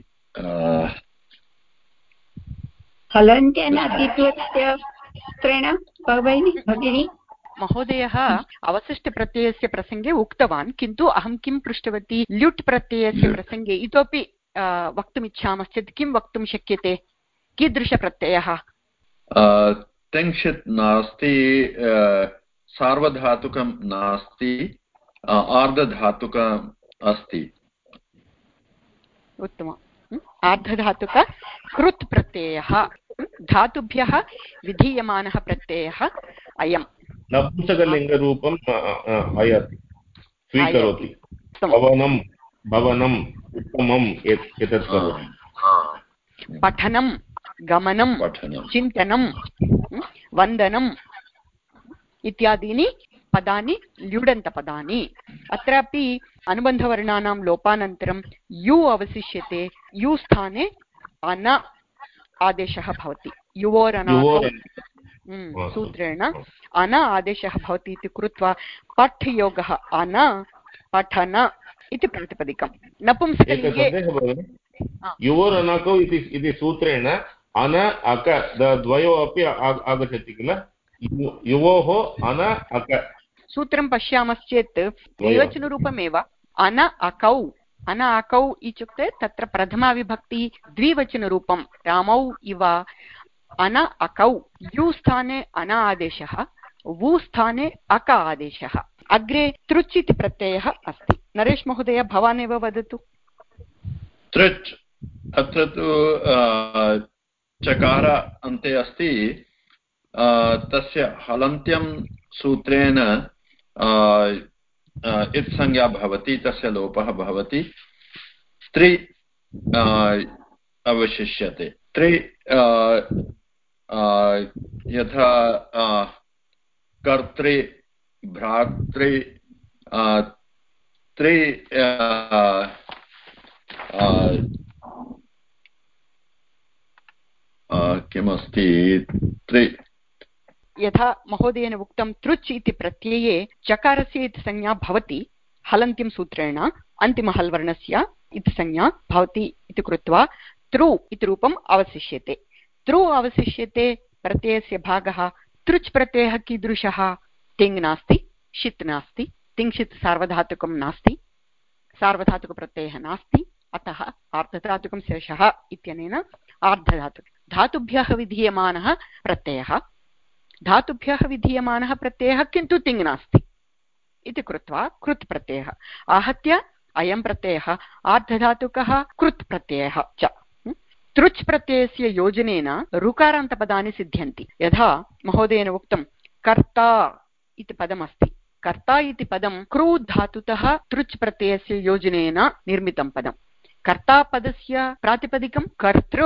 हलन्त्येन अतित्वस्य सूत्रेण भगिनी महोदयः अवशिष्टप्रत्ययस्य प्रसङ्गे उक्तवान् किन्तु अहं किं पृष्टवती ल्युट् प्रत्ययस्य प्रसङ्गे इतोपि वक्तुमिच्छामश्चेत् किं वक्तुं शक्यते कीदृशप्रत्ययः तिङ्क्षित् नास्ति सार्वधातुकं नास्ति आर्धधातुकम् अस्ति उत्तमम् आर्धधातुक कृत् प्रत्ययः धातुभ्यः विधीयमानः प्रत्ययः अयं नपुंसकलिङ्गरूपम् आयाति स्वीकरोति भवनं भवनम् उत्तमम् एतत् सर्वं पठनं गमनं चिन्तनं वन्दनम् इत्यादीनि पदानि ल्युडन्तपदानि अत्रापि अनुबन्धवर्णानां लोपानन्तरं यु अवशिष्यते यु स्थाने अन आदेशः भवति युवोरनाथौ सूत्रेण अन आदेशः भवति इति कृत्वा पठ् योगः अन पठन इति प्रातिपदिकं नपुंसकलिङ्गे युवोरनाकौ इति सूत्रेण अन अक द्वयो अपि आगच्छति किल युवोः अन अक सूत्रं पश्यामश्चेत् द्विवचनरूपमेव अन अकौ इत्युक्ते तत्र प्रथमाविभक्ति द्विवचनरूपं रामौ इव अन अकौ यु स्थाने अन आदेशः वु स्थाने अक आदेशः अग्रे तृच् इति प्रत्ययः अस्ति नरेश महोदय भवान् एव वदतु तृच् अत्र तु चकार अन्ते अस्ति तस्य हलन्त्यं सूत्रेण इत् संज्ञा भवति तस्य लोपः भवति त्रि अवशिष्यते त्रि यथा कर्तृ भ्रातृ त्रि किमस्ति त्रि यथा महोदयेन उक्तं तृच् इति प्रत्यये चकारस्य इति संज्ञा भवति हलन्त्यं सूत्रेण अन्तिमहल्वर्णस्य इति संज्ञा भवति इति कृत्वा तृ इति रूपम् अवशिष्यते तृ अवशिष्यते प्रत्ययस्य भागः तृच् प्रत्ययः कीदृशः तिङ् नास्ति षित् नास्ति तिङ्क्षित् सार्वधातुकं नास्ति सार्वधातुकप्रत्ययः नास्ति अतः आर्धधातुकं शेषः इत्यनेन आर्धधातुक धातुभ्यः विधीयमानः प्रत्ययः धातुभ्यः विधीयमानः प्रत्ययः किन्तु तिङ् नास्ति इति कृत्वा कृत् प्रत्ययः आहत्य अयं प्रत्ययः आर्धधातुकः कृत् प्रत्ययः च तृच् प्रत्ययस्य योजनेन ऋकारान्तपदानि सिद्ध्यन्ति यथा महोदयेन उक्तं कर्ता इति पदमस्ति कर्ता इति पदं कृ धातुतः तृच् प्रत्ययस्य योजनेन निर्मितं पदं कर्ता पदस्य प्रातिपदिकं कर्तृ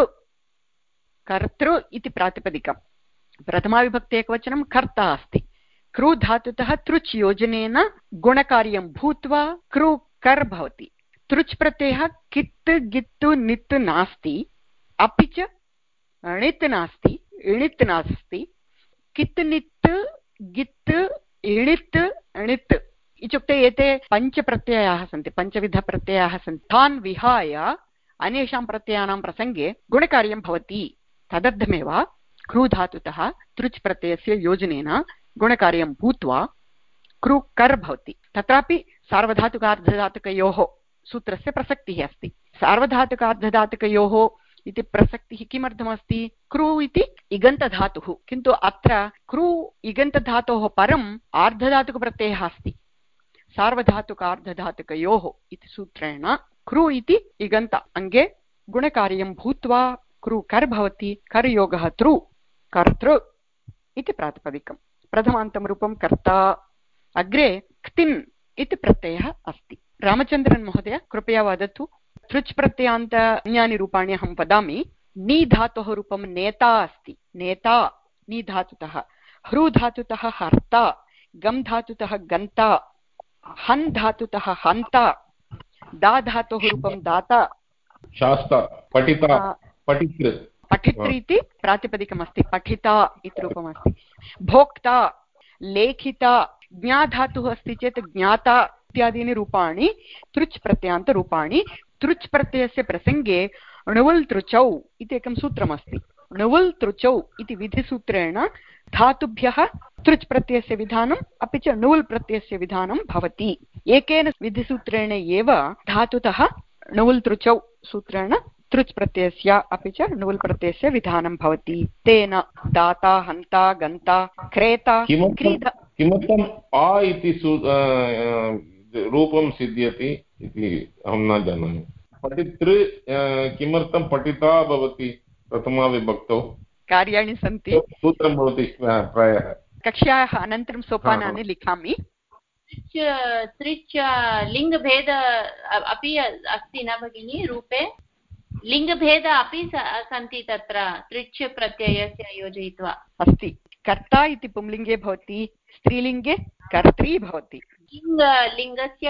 कर्तृ इति प्रातिपदिकं प्रथमाविभक्ति एकवचनं कर्ता अस्ति कृ धातुतः तृच् योजनेन गुणकार्यं भूत्वा कृ कर् भवति तृच् प्रत्ययः कित् गित् नित् नास्ति अपि च णित् नास्ति इणित् नास्ति कित् नित् गित् इणित् णित् इत्युक्ते एते पञ्चप्रत्ययाः सन्ति पञ्चविधप्रत्ययाः सन्ति तान् विहाय अन्येषां प्रत्ययानां प्रसङ्गे गुणकार्यं भवति तदर्थमेव कृ धातुतः तृच् प्रत्ययस्य योजनेन गुणकार्यं भूत्वा कृ कर् भवति तत्रापि सार्वधातुकार्धधातुकयोः सूत्रस्य प्रसक्तिः अस्ति सार्वधातुकार्धधातुकयोः इति प्रसक्तिः किमर्थमस्ति कृ इति इगन्तधातुः किन्तु अत्र कृ इगन्तधातोः परम् आर्धधातुकप्रत्ययः अस्ति सार्वधातुकार्धधातुकयोः इति सूत्रेण कृ इति इगन्त अङ्गे गुणकार्यं भूत्वा कृ कर् भवति कर् योगः तृ कर्तृ इति प्रातिपदिकं प्रथमान्तं रूपं कर्ता अग्रे क्तिन् इति प्रत्ययः अस्ति रामचन्द्रन् महोदय कृपया वदतु तृच् प्रत्ययान्त अन्यानि रूपाणि अहं वदामि नी धातोः रूपं नेता अस्ति नेता नी धातुतः ह्रू धातुतः हर्ता गम् धातुतः गन्ता हन् धातुतः हन्ता दा धातोः रूपं दाता शास्ता पठिता पठितृ पठितृ इति प्रातिपदिकमस्ति पठिता इति रूपमस्ति भोक्ता लेखिता ज्ञा धातुः अस्ति चेत् ज्ञाता इत्यादीनि रूपाणि तृच् प्रत्ययान्तरूपाणि तृच् प्रत्ययस्य प्रसङ्गे णुवल् तृचौ इति एकं सूत्रमस्ति णुवल् तृचौ इति विधिसूत्रेण धातुभ्यः तृच् प्रत्ययस्य विधानम् अपि च णुवल् प्रत्ययस्य विधानं भवति एकेन विधिसूत्रेण एव धातुतः णुवल् तृचौ सूत्रेण तृच् प्रत्ययस्य अपि च णुवल् प्रत्ययस्य विधानं भवति तेन दाता हन्ता गन्ता क्रेता क्रीडा किमर्थम् आ इति रूपं सिद्ध्यति इति अहं न जानामि पठितृ किमर्थं पठिता भवति प्रथमा विभक्तौ कार्याणि सन्ति सूत्रं भवति प्रायः कक्ष्यायाः अनन्तरं सोपानानि लिखामि तृच् लिङ्गभेद अपि अस्ति न भगिनि रूपे लिङ्गभेद अपि सन्ति तत्र तृच् प्रत्ययस्य योजयित्वा अस्ति कर्ता इति पुंलिङ्गे भवति स्त्रीलिङ्गे कर्त्री भवति लिङ्गस्य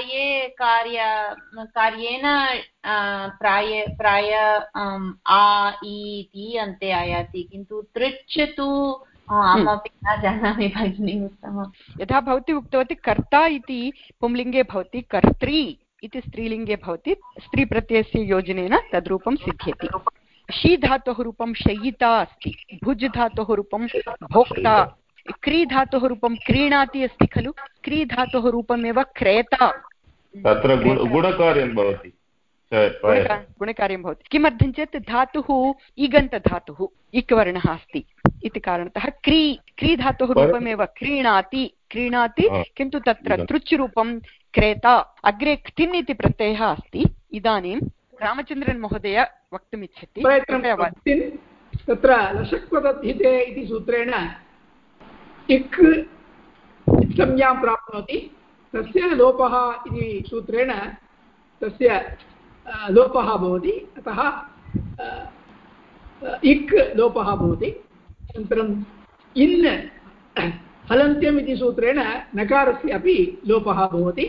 कार्येण प्राय आ इति अन्ते आयाति किन्तु तृच् तु अहमपि न जानामि भगिनि उत्तमं यथा भवती उक्तवती कर्ता इति पुंलिङ्गे भवति कर्त्री इति स्त्रीलिङ्गे भवति स्त्रीप्रत्ययस्य योजनेन तद्रूपं सिद्ध्यति शी धातोः रूपं शयिता अस्ति भुज् धातोः रूपं भोक्ता क्री धातोः रूपं क्रीणाति अस्ति खलु क्री धातोः रूपमेव क्रेता तत्र गुणकार्यं भवति गुणकार्यं भवति किमर्थं चेत् धातुः इगन्तधातुः इक्वर्णः अस्ति इति कारणतः क्री धातोः रूपमेव क्रीणाति किन्तु तत्र तृच् रूपं क्रेता अग्रे क्तिन् इति प्रत्ययः अस्ति इदानीं रामचन्द्रन् महोदय वक्तुमिच्छति तत्र लशक्वदधिते इति सूत्रेण इक् संज्ञां प्राप्नोति तस्य लोपः इति सूत्रेण तस्य लोपः भवति अतः इक् लोपः भवति अनन्तरम् इन् हलन्त्यम् इति सूत्रेण नकारस्य अपि लोपः भवति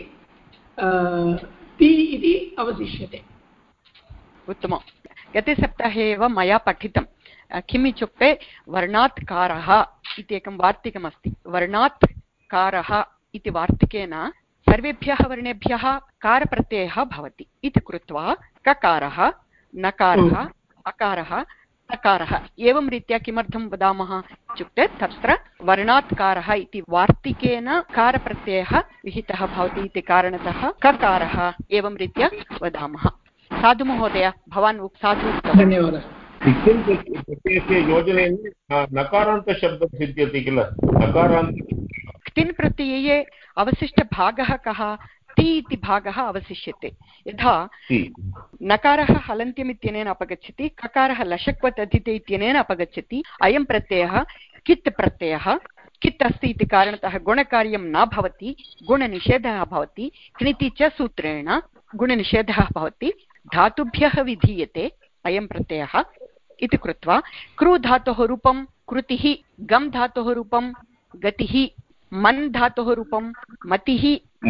ति इति अवशिष्यते उत्तमं गते सप्ताहे एव मया पठितं किम् इत्युक्ते वर्णात् कारः इति एकं वार्तिकमस्ति वर्णात् कारः इति वार्तिकेन सर्वेभ्यः वर्णेभ्यः कारप्रत्ययः भवति इति कृत्वा ककारः नकारः अकारः अकारः एवं रीत्या किमर्थं वदामः इत्युक्ते तत्र वर्णात् कारः इति वार्तिकेन कारप्रत्ययः विहितः भवति इति कारणतः ककारः एवं रीत्या वदामः साधु महोदय भवान् साधु धन्यवादः प्रत्ययस्य योजनेन नकारान्तशब्दः सिद्ध्यति किल नकारान्त क्तिन् प्रत्यये अवशिष्टभागः कः ति इति भागः अवशिष्यते यथा नकारः हलन्त्यम् इत्यनेन अपगच्छति ककारः लशक्वत् अधिते इत्यनेन अपगच्छति अयं प्रत्ययः कित् प्रत्ययः कित् अस्ति इति कारणतः गुणकार्यं न भवति गुणनिषेधः भवति क्निति च सूत्रेण गुणनिषेधः भवति धातुभ्यः विधीयते अयं प्रत्ययः इति कृत्वा कृ धातोः रूपं कृतिः गम् धातोः रूपं गतिः मन् धातोः रूपं मतिः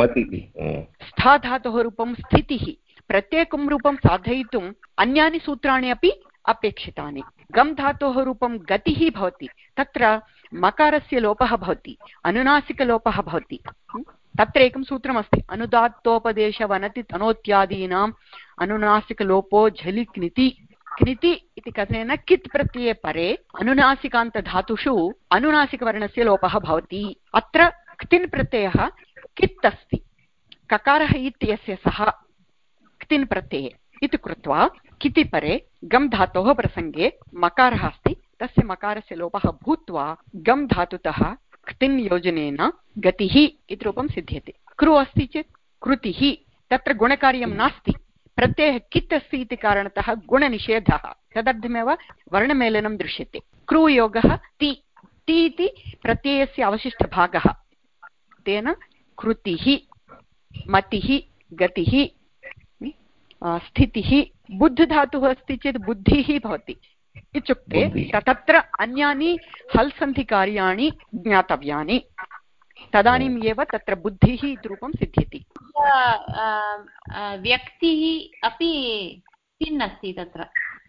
स्था धातोः रूपं स्थितिः प्रत्येकं रूपं साधयितुम् अन्यानि सूत्राणि अपि अपेक्षितानि गम् धातोः रूपं गतिः भवति तत्र मकारस्य लोपः भवति अनुनासिकलोपः भवति तत्र एकं सूत्रमस्ति अनुदात्तोपदेशवनति तनोत्यादीनाम् अनुनासिकलोपो झलि क्निति क्निति इति कथनेन कित् प्रत्यये परे अनुनासिकान्तधातुषु अनुनासिकवर्णस्य लोपः भवति अत्र क्तिन् प्रत्ययः कित् अस्ति ककारः इत्यस्य सह क्तिन् प्रत्यये इति कृत्वा किति परे गम् धातोः प्रसङ्गे मकारः अस्ति तस्य मकारस्य लोपः भूत्वा गम् धातुतः क्तिन् योजनेन गतिः इति रूपं सिद्ध्यते कृ अस्ति चेत् कृतिः तत्र गुणकार्यं नास्ति प्रत्ययः कित् अस्ति इति कारणतः गुणनिषेधः तदर्थमेव वर्णमेलनं दृश्यते। क्रूयोगः ति ति इति प्रत्ययस्य अवशिष्टभागः, तेन कृतिः, मतिः, गतिः, स्थितिः, बुद्धधातुः अस्ति चेत् बुद्धिः भवति। इत्युक्ते तत्र अन्यानि हल् सन्धिकार्याणि ज्ञातव्यानि, तदानीम् एव तत्र बुद्धिः इति रूपं सिद्ध्यति। व्यक्तिः अपि किम् अस्ति तत्र?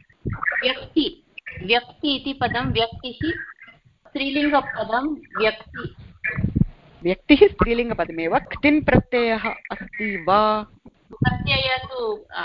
व्यक्ति इति पदं, व्यक्तिः स्त्रीलिङ्गपदं, व्यक्तिः स्त्रीलिङ्गपदमेव। क्तिन् प्रत्ययः अस्ति वा? प्रत्यय तु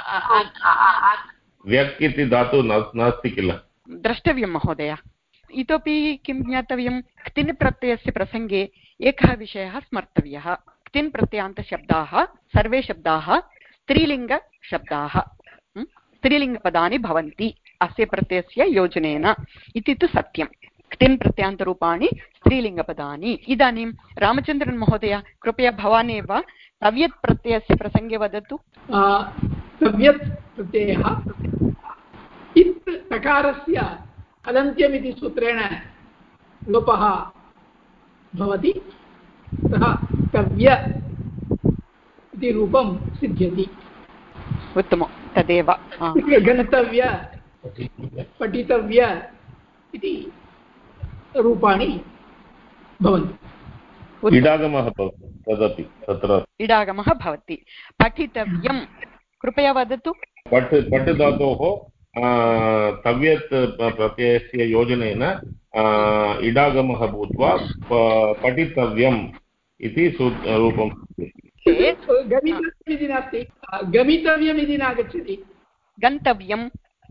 व्यक् इति धातु नास्ति किल? द्रष्टव्यं महोदय। इतोपि किं ज्ञातव्यं, क्तिन् प्रत्ययस्य प्रसङ्गे एकः विषयः स्मर्तव्यः। क्तिन् प्रत्ययान्तशब्दाः सर्वे शब्दाः स्त्रीलिङ्गशब्दाः, स्त्रीलिङ्गपदानि भवन्ति अस्य प्रत्ययस्य योजनेन इति तु सत्यं। क्तिन् प्रत्ययान्तरूपाणि स्त्रीलिङ्गपदानि। इदानीं रामचन्द्रन् महोदय, कृपया भवान् एव तव्यत् प्रत्ययस्य प्रसङ्गे वदतु। तव्यत् प्रत्ययः इत् तकारस्य हलन्त्यमिति सूत्रेण लोपः भवति, अतः तव्य इति रूपं सिद्ध्यति। उत्तमं, तदेव। गन्तव्य, पठितव्य इति रूपाणि भवन्ति। इडागमः भवति, तदपि तत्र इडागमः भवति। पठितव्यं कृपया वदतु। पठ् धातोः तव्यत् प्रत्ययस्य योजनेन इडागमः भूत्वा पठितव्यम् इति रूपं। गमितव्यमिति नास्ति, गमितव्यमिति नागच्छति। गन्तव्यम्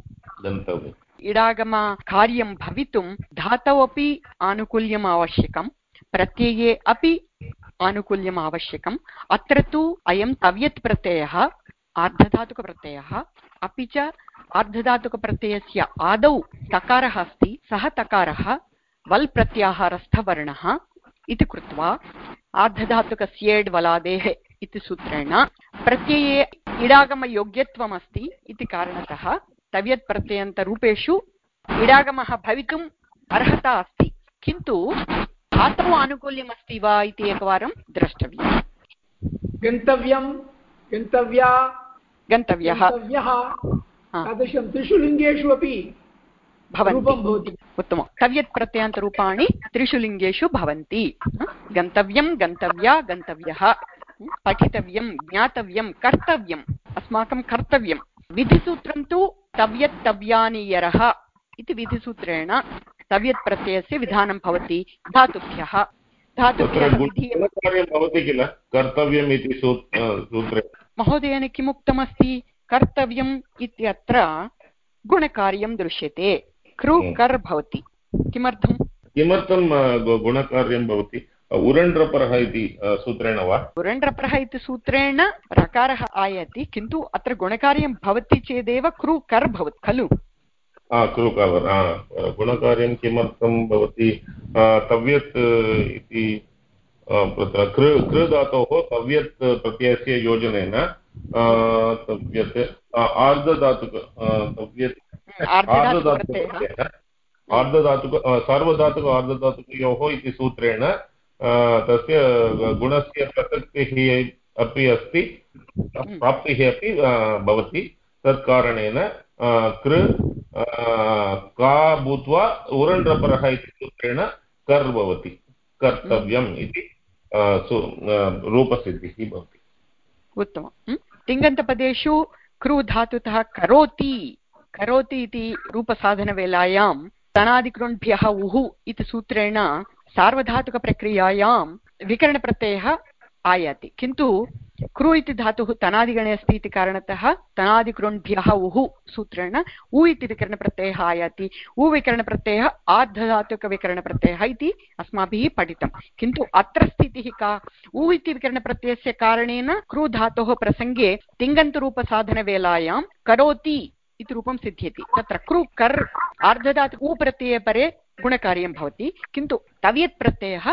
इडागमकार्यं भवितुं धातौ अपि आनुकूल्यम् आवश्यकं, प्रत्यये अपि आनुकूल्यम् आवश्यकम्। अत्र तु अयं तव्यत् प्रत्ययः आर्धधातुकप्रत्ययः, अपि च आर्धधातुकप्रत्ययस्य आदौ तकारः अस्ति, सः तकारः वल् प्रत्याहारस्थवर्णः इति कृत्वा आर्धधातुकस्येड् वलादेः इति सूत्रेण प्रत्यये इडागमयोग्यत्वमस्ति इति कारणतः तव्यत् प्रत्ययन्तरूपेषु इडागमः भवितुम् अर्हता अस्ति, किन्तु धातौ आनुकूल्यमस्ति वा इति एकवारं द्रष्टव्यम्। गन्तव्यं, गन्तव्या, गन्तव्यः तादृशं त्रिषु लिङ्गेषु अपि भवन्ति। उत्तमं। तव्यत् प्रत्ययान्तरूपाणि त्रिषु लिङ्गेषु भवन्ति। गन्तव्यं, गन्तव्या, गन्तव्यः, पठितव्यं, ज्ञातव्यं, कर्तव्यम्, अस्माकं कर्तव्यं। विधिसूत्रं तु तव्यत् तव्यानियरः इति विधिसूत्रेण तव्यत् प्रत्ययस्य विधानं भवति धातुभ्यः। भवति किल कर्तव्यम् इति सूत्रे? महोदयेन किमुक्तमस्ति? कर्तव्यम् इत्यत्र गुणकार्यं दृश्यते, कृ कर् भवति। किमर्थं गुणकार्यं भवति? उरण्ड्रपरः इति सूत्रेण वा? उरण्ड्रपरः इति सूत्रेण रकारः आयाति, किन्तु अत्र गुणकार्यं भवति चेदेव कृ कर् भवति खलु? गुणकार्यं किमर्थं भवति? तव्यत् इति कृ धातोः तव्यत् प्रत्ययस्य योजनेन तव्यत् सार्वधातुक आर्धधातुकयोः इति सूत्रेण तस्य गुणस्य प्रसक्तिः अपि अस्ति, प्राप्तिः अपि भवति। तत्कारणेन कृ का भूत्वा उरण्ड्रपरः इति सूत्रेण कर् भवति, कर्तव्यम् इति रूपसिद्धिः भवति। उत्तमं। तिङन्तपदेषु कृ धातुतः करोति, करोति इति रूपसाधनवेलायां तणादिकृण्भ्यः उः इति सूत्रेण सार्वधातुकप्रक्रियायां विकरणप्रत्ययः आयाति, किन्तु कृ इति धातुः तनादिगणे अस्ति इति कारणतः तनादिकृण्भ्यः उः सूत्रेण उ इति विकरणप्रत्ययः आयाति। उ विकरणप्रत्ययः आर्धधातुकविकरणप्रत्ययः इति अस्माभिः पठितं, किन्तु अत्र स्थितिः का? उ इति विकरणप्रत्ययस्य कारणेन कृ धातोः प्रसङ्गे तिङन्तरूपसाधनवेलायां करोति इति रूपं सिद्ध्यति। तत्र कृ कर् आर्धधातुक उ प्रत्यये परे गुणकार्यं भवति, किन्तु तव्यत् प्रत्ययः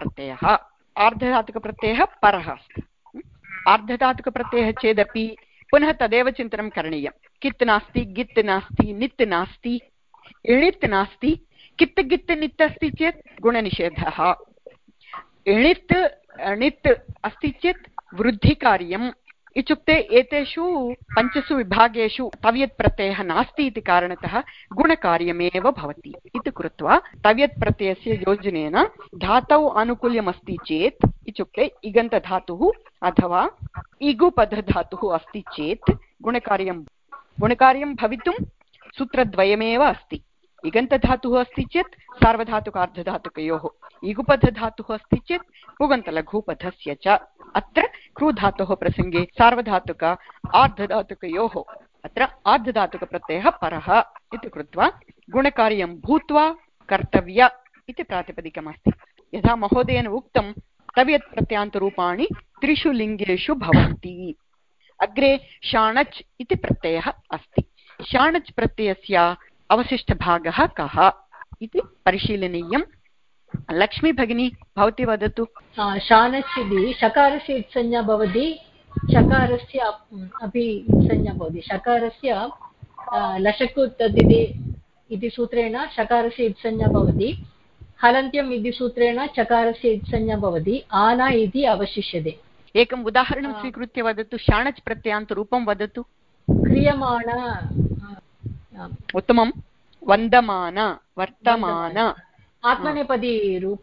आर्धधातुकप्रत्ययः परः अस्ति। आर्धधातुकप्रत्ययः चेदपि पुनः तदेव चिन्तनं करणीयं। कित् नास्ति, गित् नास्ति, नित् नास्ति, इणित् नास्ति। कित् गित् नित् अस्ति चेत् गुणनिषेधः, इणित् णित् अस्ति चेत् वृद्धिकार्यम्। इत्युक्ते एतेषु पञ्चसु विभागेषु तव्यत् प्रत्ययः नास्ति इति कारणतः गुणकार्यमेव भवति इति कृत्वा तव्यत् प्रत्ययस्य योजनेन धातौ आनुकूल्यमस्ति चेत्, इत्युक्ते इगन्तधातुः अथवा इगुपधधातुः अस्ति चेत् गुणकार्यं भवितुं सूत्रद्वयमेव अस्ति। इगन्तधातुः अस्ति चेत् सार्वधातुकार्धधातुकयोः, इगुपधधातुः अस्ति चेत् पुगन्तलघुपधस्य च। अत्र क्रूधातोः प्रसङ्गे सार्वधातुक आर्धधातुकयोः, अत्र आर्धधातुकप्रत्ययः परः इति कृत्वा गुणकार्यं भूत्वा कर्तव्य इति प्रातिपदिकमस्ति। यथा महोदयेन उक्तं तव्यत् प्रत्ययान्तरूपाणि त्रिषु लिङ्गेषु भवन्ति। अग्रे शाणच् इति प्रत्ययः अस्ति। शाणच् प्रत्ययस्य अवशिष्टभागः कः इति परिशीलनीयं। लक्ष्मी भगिनी भवती वदतु। शाणच् इति शकारस्य इत्संज्ञा भवति, शकारस्य अपि इत्संज्ञा भवति। शकारस्य लशकु तद् इति सूत्रेण शकारस्य इत्संज्ञा भवति, हलन्त्यम् इति सूत्रेण चकारस्य इत्संज्ञा भवति, आना इति अवशिष्यते। एकम् उदाहरणं स्वीकृत्य वदतु, शाणच् प्रत्ययान्तरूपं वदतु। क्रियमाण, उत्तमं। वन्दमान, वर्तमान, आत्मनेपदी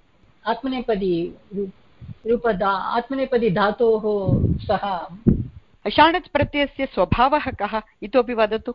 आत्मनेपदी धातोः सह। शाणच् प्रत्ययस्य स्वभावः कः इतोपि वदतु।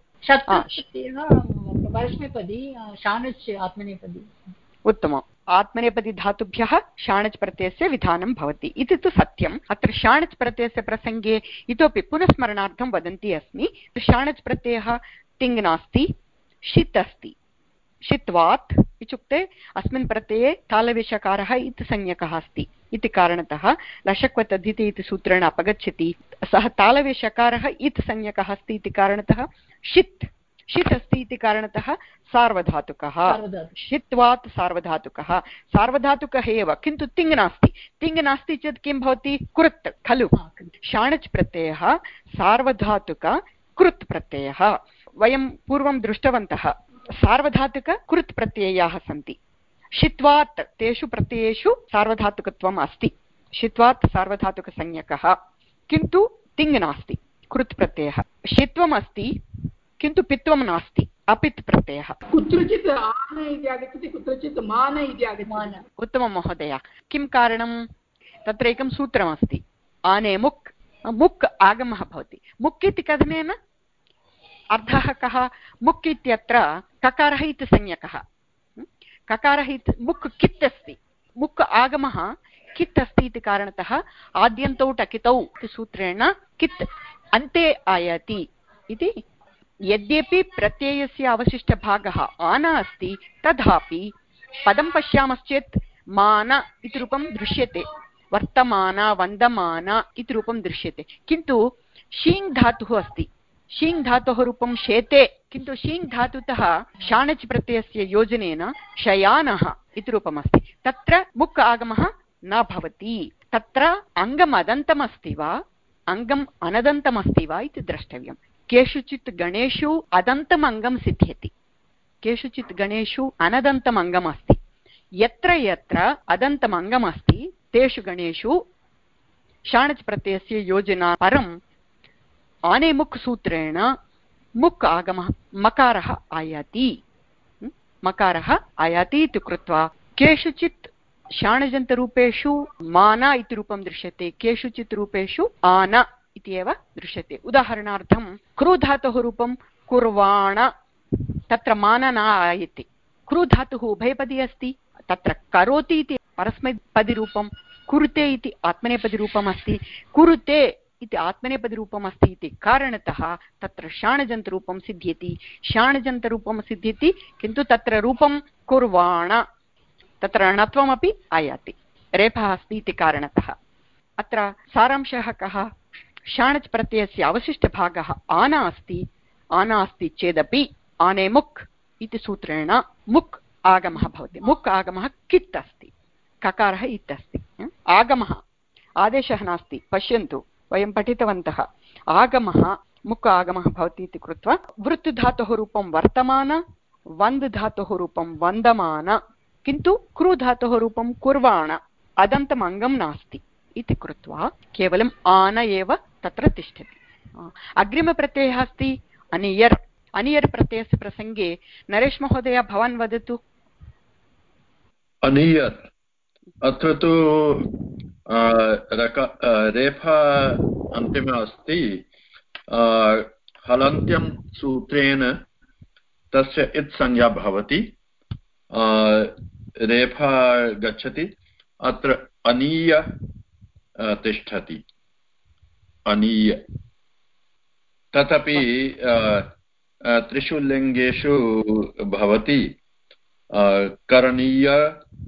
परस्मैपदी, शाणच् आत्मनेपदी। उत्तमम्। आत्मनेपदी धातुभ्यः शाणच् प्रत्ययस्य विधानं भवति इति तु सत्यम्। अत्र शाणच् प्रत्ययस्य प्रसङ्गे इतोपि पुनस्मरणार्थं वदन्ती अस्मि। शाणच् प्रत्ययः तिङ् नास्ति, षित् अस्ति। षित्वात् इत्युक्ते अस्मिन् प्रत्यये तालव्यषकारः इति संज्ञकः अस्ति इति कारणतः लशक्वतद्धिति इति सूत्रेण अपगच्छति। सः तालव्यषकारः इति संज्ञकः अस्ति इति कारणतः षित् अस्ति इति कारणतः सार्वधातुकः। षित्वात् सार्वधातुकः, सार्वधातुकः एव, किन्तु तिङ् नास्ति। तिङ् नास्ति चेत् किं भवति? कृत् खलु। शाणच् प्रत्ययः सार्वधातुक कृत् प्रत्ययः। वयं पूर्वं दृष्टवन्तः सार्वधातुक कृत् प्रत्ययाः सन्ति। षित्वात् तेषु प्रत्ययेषु सार्वधातुकत्वम् अस्ति। षित्वात् सार्वधातुकसंज्ञकः, किन्तु तिङ् नास्ति, कृत् प्रत्ययः। षित्वम् अस्ति किन्तु पित्वं नास्ति, अपित् प्रत्ययः। कुत्रचित् आन इति आगच्छति, कुत्रचित् मान इति आगच्छति। उत्तमं महोदय। किं कारणं? तत्र एकं सूत्रमस्ति, आने मुक्, मुक् आगमः भवति। मुक् इति कथनेन अर्थः कः? मुक् इत्यत्र ककारः इति संज्ञकः। ककारः इति मुक् कित् अस्ति, मुक् आगमः कित् अस्ति इति कारणतः आद्यन्तौ टकितौ इति सूत्रेण कित् अन्ते आयाति इति। यद्यपि प्रत्ययस्य अवशिष्टभागः आना अस्ति, तथापि पदं पश्यामश्चेत् मान इति रूपं दृश्यते, वर्तमान, वन्दमान इति रूपं दृश्यते, किन्तु शीङ् धातुः अस्ति। शीङ् धातोः रूपं शेते, किन्तु शीङ् धातुतः शाणच् प्रत्ययस्य योजनेन शयानः इति रूपमस्ति। तत्र मुक् आगमः न भवति। तत्र अङ्गम् अदन्तमस्ति वा अङ्गम् अनदन्तमस्ति वा इति द्रष्टव्यम्। केषुचित् गणेषु अदन्तम् अङ्गं सिद्ध्यति, केषुचित् गणेषु अनदन्तम् अङ्गम् अस्ति। यत्र यत्र अदन्तम् अङ्गम् अस्ति तेषु गणेषु शाणच् प्रत्ययस्य योजना परम् आनेमुक् सूत्रेण मुक् आगमः मकारः आयाति, मकारः आयाति इति कृत्वा केषुचित् शाणजन्तरूपेषु माना इति रूपं दृश्यते, केषुचित् रूपेषु आन इति एव दृश्यते। उदाहरणार्थं क्रूधातोः रूपं कुर्वाण, तत्र मान न आयति। क्रूधातुः उभयपदी अस्ति, तत्र करोति इति परस्मैपदिरूपं, कुरुते इति आत्मनेपदिरूपम् अस्ति। कुरुते इति आत्मनेपदिरूपम् अस्ति इति कारणतः तत्र शाणजन्तरूपं सिद्ध्यति, शाणजन्तरूपं सिद्ध्यति, किन्तु तत्र रूपं कुर्वाण, तत्र णत्वमपि आयाति, रेफः अस्ति इति कारणतः। अत्र सारांशः कः? शाणच् प्रत्ययस्य अवशिष्टभागः आना अस्ति, आना अस्ति चेदपि आने मुक् इति सूत्रेण मुक् आगमः भवति। मुक् आगमः कित् अस्ति, ककारः इत् अस्ति। आगमः आदेशः नास्ति। पश्यन्तु, वयं पठितवन्तः आगमः मुक् आगमः भवति इति कृत्वा वृत् धातोः रूपं वर्तमान, वन्द् धातोः रूपं वन्दमान, किन्तु कृ धातोः रूपं कुर्वाण, अदन्तम् अङ्गं नास्ति इति कृत्वा केवलम् आन एव तत्र तिष्ठति। अग्रिमप्रत्ययः अस्ति अनियर्। अनियर् प्रत्ययस्य प्रसङ्गे नरेश महोदय भवान् वदतु। अनियर् अत्र तु रेफा अन्तिम अस्ति, हलन्त्यं सूत्रेण तस्य इत् संज्ञा भवति, रेफा गच्छति, अत्र अनीय तिष्ठति, अनीय। तथापि त्रिषु लिङ्गेषु भवति, करणीय,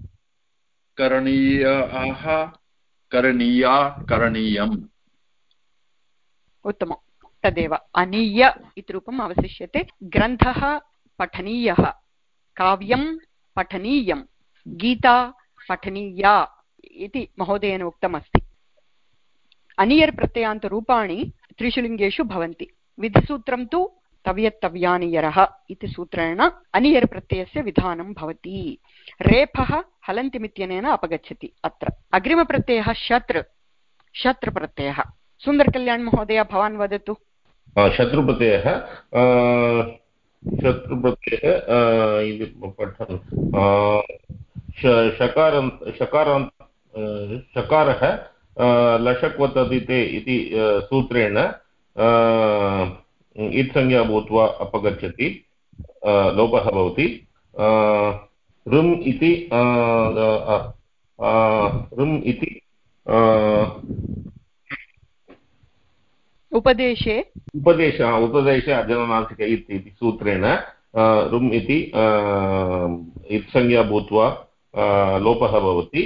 करणीयाः, करणीया, करणीयम्। उत्तमं, तदेव अनीय इति रूपम् अवशिष्यते। ग्रन्थः पठनीयः, काव्यं पठनीयं, गीता पठनीया इति महोदयेन उक्तमस्ति। अनियर् प्रत्ययान्तरूपाणि त्रिषु लिङ्गेषु भवन्ति। विधिसूत्रं तु तव्यत्तव्यानियरः इति सूत्रेण अनियर् प्रत्ययस्य विधानं भवति। रेफः हलन्त्यमित्यनेन अपगच्छति। अत्र अग्रिमप्रत्ययः शत्र, शत्रुप्रत्ययः। सुन्दरकल्याण् महोदय भवान् वदतु। शत्रुप्रत्ययः शकारः लशक्वतदिते इति सूत्रेण इत्संज्ञा भूत्वा अपगच्छति, लोपः भवति। ऋम् इति उपदेशे अजननासिक इति सूत्रेण ऋम् इति इत्संज्ञा भूत्वा लोपः भवति।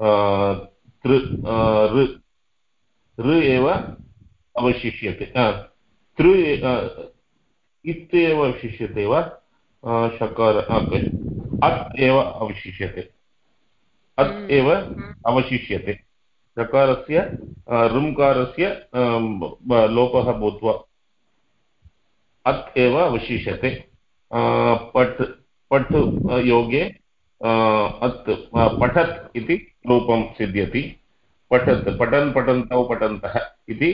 ऋ एव अवशिष्यते, इत्येव अवशिष्यते वा, शकार अत् एव अवशिष्यते, अत् एव अवशिष्यते। शकारस्य ऋकारस्य लोपः भूत्वा अत् एव अवशिष्यते। पठ् पठ् योगे अत् पठत् इति रूपं सिद्ध्यति। पठत्, पठन्, पठन्तौ, पठन्तः इति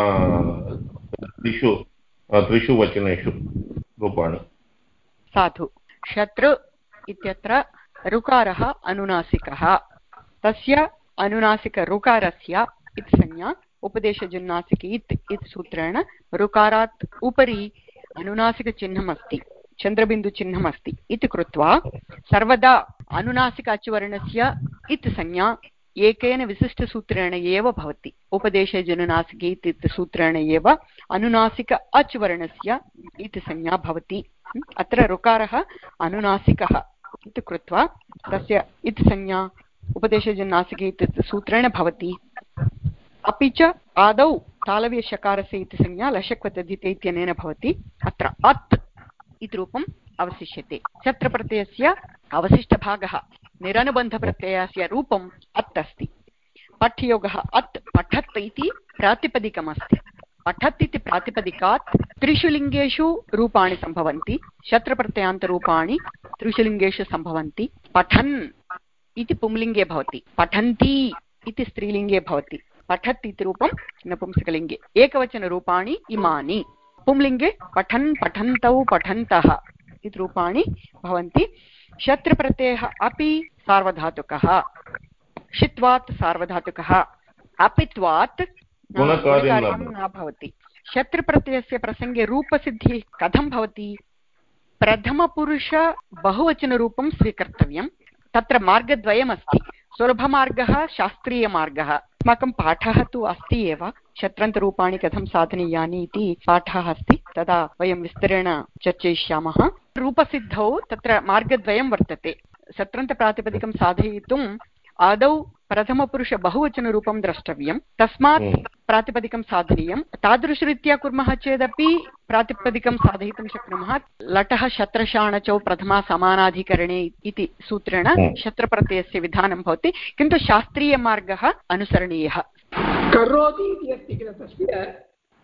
त्रिषु वचनेषु रूपाणि। साधु। शत्रु इत्यत्र ऋकारः अनुनासिकः, तस्य अनुनासिकऋकारस्य इति संज्ञा उपदेशजुन्नासिक इत् इति सूत्रेण ऋकारात् उपरि अनुनासिकचिह्नम् अस्ति, चन्द्रबिन्दुचिह्नम् अस्ति इति कृत्वा सर्वदा अनुनासिक अचुवर्णस्य इत् संज्ञा एकेन विशिष्टसूत्रेण एव भवति। उपदेशजुनुनासिक इति सूत्रेण एव अनुनासिक अचुवर्णस्य इति संज्ञा भवति। अत्र ऋकारः अनुनासिकः इति कृत्वा तस्य इत् संज्ञा उपदेशजुन्नासिक इति सूत्रेण भवति। अपि च आदौ तालव्यशकारस्य इति संज्ञा लशक्वतदिते इत्यनेन भवति। अत्र अत् इति रूपम् अवशिष्यते। शत्रप्रत्ययस्य अवशिष्टभागः निरनुबन्धप्रत्ययस्य रूपम् अत् अस्ति। पठ्योगः अत्, पठत् इति प्रातिपदिकमस्ति। पठत् इति प्रातिपदिकात् त्रिषु लिङ्गेषु रूपाणि सम्भवन्ति। शत्रप्रत्ययान्तरूपाणि त्रिषु लिङ्गेषु सम्भवन्ति। पठन् इति पुंलिङ्गे भवति, पठन्ति इति स्त्रीलिङ्गे भवति, पठत् इति रूपं नपुंसकलिङ्गे। एकवचनरूपाणि इमानि। पुंलिङ्गे पठन्, पठन्तौ, पठन्तः इति रूपाणि भवन्ति। शत्रप्रत्ययः अपि सार्वधातुकः, षित्वात् सार्वधातुकः, अपित्वात् न भवति। शत्रप्रत्ययस्य प्रसङ्गे रूपसिद्धिः कथं भवति? प्रथमपुरुष बहुवचनरूपं स्वीकर्तव्यं। तत्र मार्गद्वयमस्ति, सुलभमार्गः, शास्त्रीयमार्गः। अस्माकं पाठः तु अस्ति एव, शत्रन्तरूपाणि कथं साधनीयानि इति पाठः अस्ति, तदा वयं विस्तरेण चर्चयिष्यामः। रूपसिद्धौ तत्र मार्गद्वयं वर्तते। शत्रन्तप्रातिपदिकं साधयितुम् आदौ प्रथमपुरुष बहुवचनरूपं द्रष्टव्यं, तस्मात् प्रातिपदिकं साधनीयं। तादृशरीत्या कुर्मः चेदपि प्रातिपदिकं साधयितुं शक्नुमः। लटः शत्रशाणचौ प्रथमा समानाधिकरणे इति सूत्रेण शत्रप्रत्ययस्य विधानं भवति, किन्तु शास्त्रीयमार्गः अनुसरणीयः। करोति इति अस्ति किल, तस्य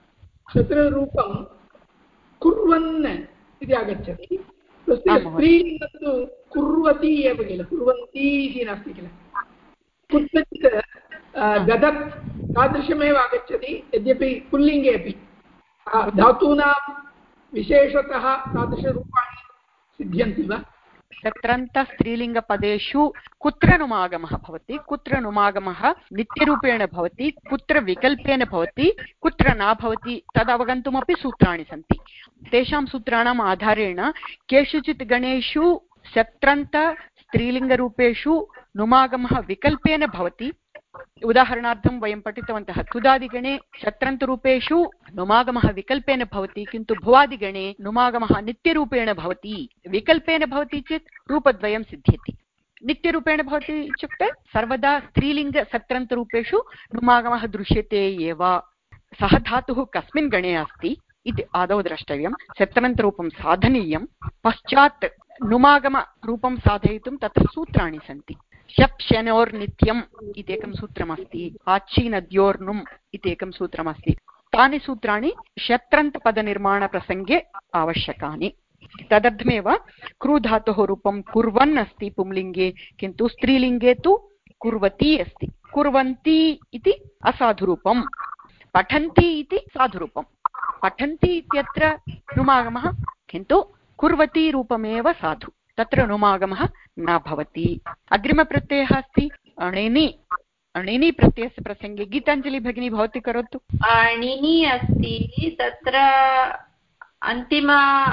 तत्र रूपं कुर्वन् इति आगच्छति तस्य स्त्रीलिङ्गं तु कुर्वती एव किल कुर्वन्ती इति नास्ति किल कुत्रचित् ददत् तादृशमेव आगच्छति यद्यपि पुल्लिङ्गे अपि धातूनां विशेषतः तादृशरूपाणि सिद्ध्यन्ति वा तत्रन्त स्त्रीलिङ्गपदेषु कुत्र नुमागमः भवति कुत्र नुमागमः नित्यरूपेण भवति कुत्र विकल्पेन भवति कुत्र न भवति तदवगन्तुमपि सूत्राणि सन्ति तेषां सूत्राणाम् आधारेण केषुचित् गणेषु शत्रन्त स्त्रीलिङ्गरूपेषु नुमागमः विकल्पेन भवति उदाहरणार्थं वयं पठितवन्तः तुदादिगणे शत्रन्तरूपेषु नुमागमः विकल्पेन भवति किन्तु भुवादिगणे नुमागमः नित्यरूपेण भवति विकल्पेन भवति चेत् रूपद्वयं सिद्ध्यति नित्यरूपेण भवति इत्युक्ते सर्वदा स्त्रीलिङ्गशत्रन्तरूपेषु नुमागमः दृश्यते एव सः धातुः कस्मिन् गणे अस्ति इति आदौ द्रष्टव्यं शत्रन्तरूपं साधनीयं पश्चात् नुमागमरूपं साधयितुं तत्र सूत्राणि सन्ति शप् शनोर्नित्यम् इति एकं सूत्रमस्ति आच्छि नद्योर्नुम् इति एकं सूत्रमस्ति तानि सूत्राणि शत्रन्तपदनिर्माणप्रसङ्गे आवश्यकानि तदर्थमेव क्रूधातोः रूपं कुर्वन् अस्ति पुंलिङ्गे किन्तु स्त्रीलिङ्गे तु कुर्वती अस्ति कुर्वन्ती इति असाधुरूपं पठन्ति इति साधुरूपं पठन्ति इत्यत्र नुमागमः किन्तु कुर्वती रूपमेव साधु तत्र नुमागमः न भवति अग्रिमप्रत्ययः अस्ति अणिनि अणिनि प्रत्ययस्य प्रसङ्गे गीताञ्जलि भगिनी भवती करोतु अणिनि अस्ति तत्र अन्तिम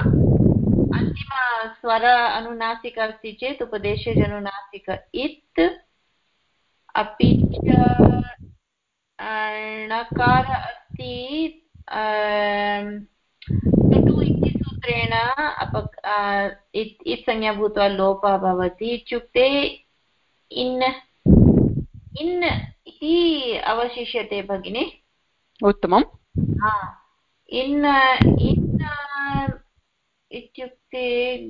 स्वर अनुनासिक अस्ति चेत् उपदेशे जनुनासिक इत् अपि च णकार अस्ति टुटु इति सूत्रेण इत् संज्ञा भूत्वा लोपः भवति इत्युक्ते इन् इति अवशिष्यते भगिनि उत्तमम् इन् इत्युक्ते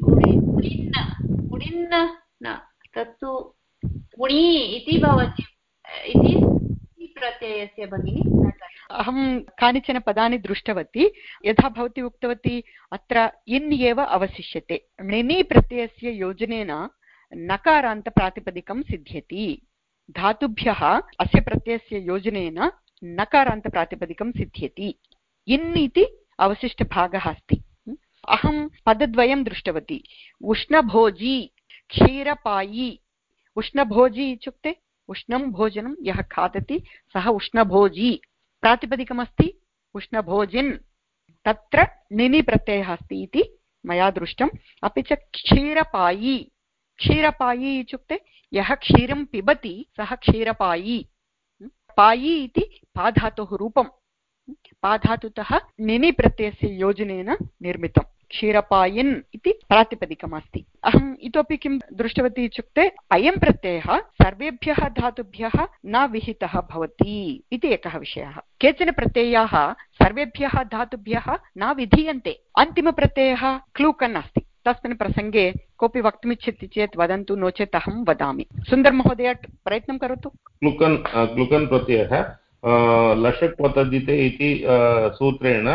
गुडिन् न तत्तु गुणि इति भवति इति प्रत्ययस्य भगिनि अहं कानिचन पदानि दृष्टवती यथा भवती उक्तवती अत्र इन् एव अवशिष्यते णिनि प्रत्ययस्य योजनेन नकारान्तप्रातिपदिकं सिद्ध्यति धातुभ्यः अस्य प्रत्ययस्य योजनेन नकारान्तप्रातिपदिकं सिद्ध्यति इन् इति अवशिष्टभागः अस्ति अहं पदद्वयं दृष्टवती उष्णभोजी क्षीरपायी उष्णभोजी इत्युक्ते उष्णं भोजनं यः खादति सः उष्णभोजी प्रातिपदिकमस्ति उष्णभोजिन् तत्र णिनि प्रत्ययः अस्ति इति मया दृष्टम् अपि च क्षीरपायी क्षीरपायी इत्युक्ते यः क्षीरं पिबति सः क्षीरपायी पायी इति पाधातोः रूपं पाधातुतः णिनि प्रत्ययस्य योजनेन निर्मितं क्षीरपायिन् इति प्रातिपदिकमस्ति अहम् इतोपि किं दृष्टवती इत्युक्ते अयं प्रत्ययः सर्वेभ्यः धातुभ्यः न विहितः भवति इति एकः विषयः केचन प्रत्ययाः सर्वेभ्यः धातुभ्यः न विधीयन्ते अन्तिमप्रत्ययः क्लूकन् अस्ति तस्मिन् प्रसङ्गे कोऽपि वक्तुमिच्छति चेत् वदन्तु नो चेत् अहं वदामि सुन्दर महोदय प्रयत्नं करोतु क्लुकन् प्रत्ययः लषक् पतदिते इति सूत्रेण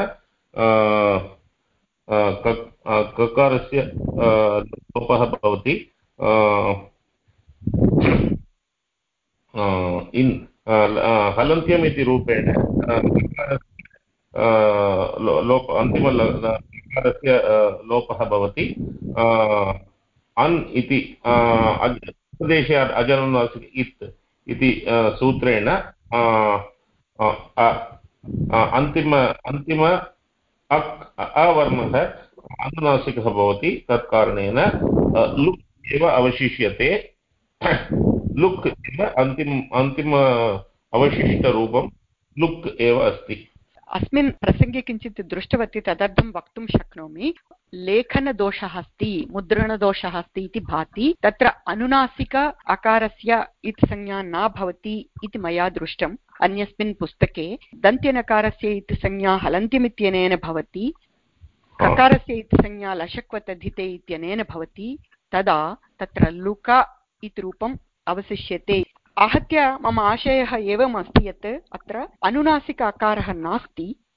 ककारस्य लोपः भवति इन् हलन्त्यम् इति रूपेण अन्तिमलकारस्य लोपः भवति अन् इति उपदेशे अजनुनासिक इत् इति सूत्रेण अन्तिम अवर्णः अनुनासिकः भवति तत्कारणेन लुक् एव अवशिष्यते लुक् एव अन्तिम अवशिष्टरूपं लुक् एव अस्ति अस्मिन् प्रसङ्गे किञ्चित् दृष्टवती तदर्थं वक्तुं शक्नोमि लेखनदोषः अस्ति मुद्रणदोषः अस्ति इति भाति तत्र अनुनासिक अकारस्य इत् संज्ञा न भवति इति मया दृष्टम् अन्यस्मिन् पुस्तके दन्त्यनकारस्य इत् संज्ञा हलन्त्यमित्यनेन भवति ककारस्य इत् संज्ञा लषक्वतधिते इत्यनेन भवति तदा तत्र लुक इति रूपम् अवशिष्यते आहत्य मम आशयः एवम् अस्ति यत् अत्र अनुनासिक अकारः नास्ति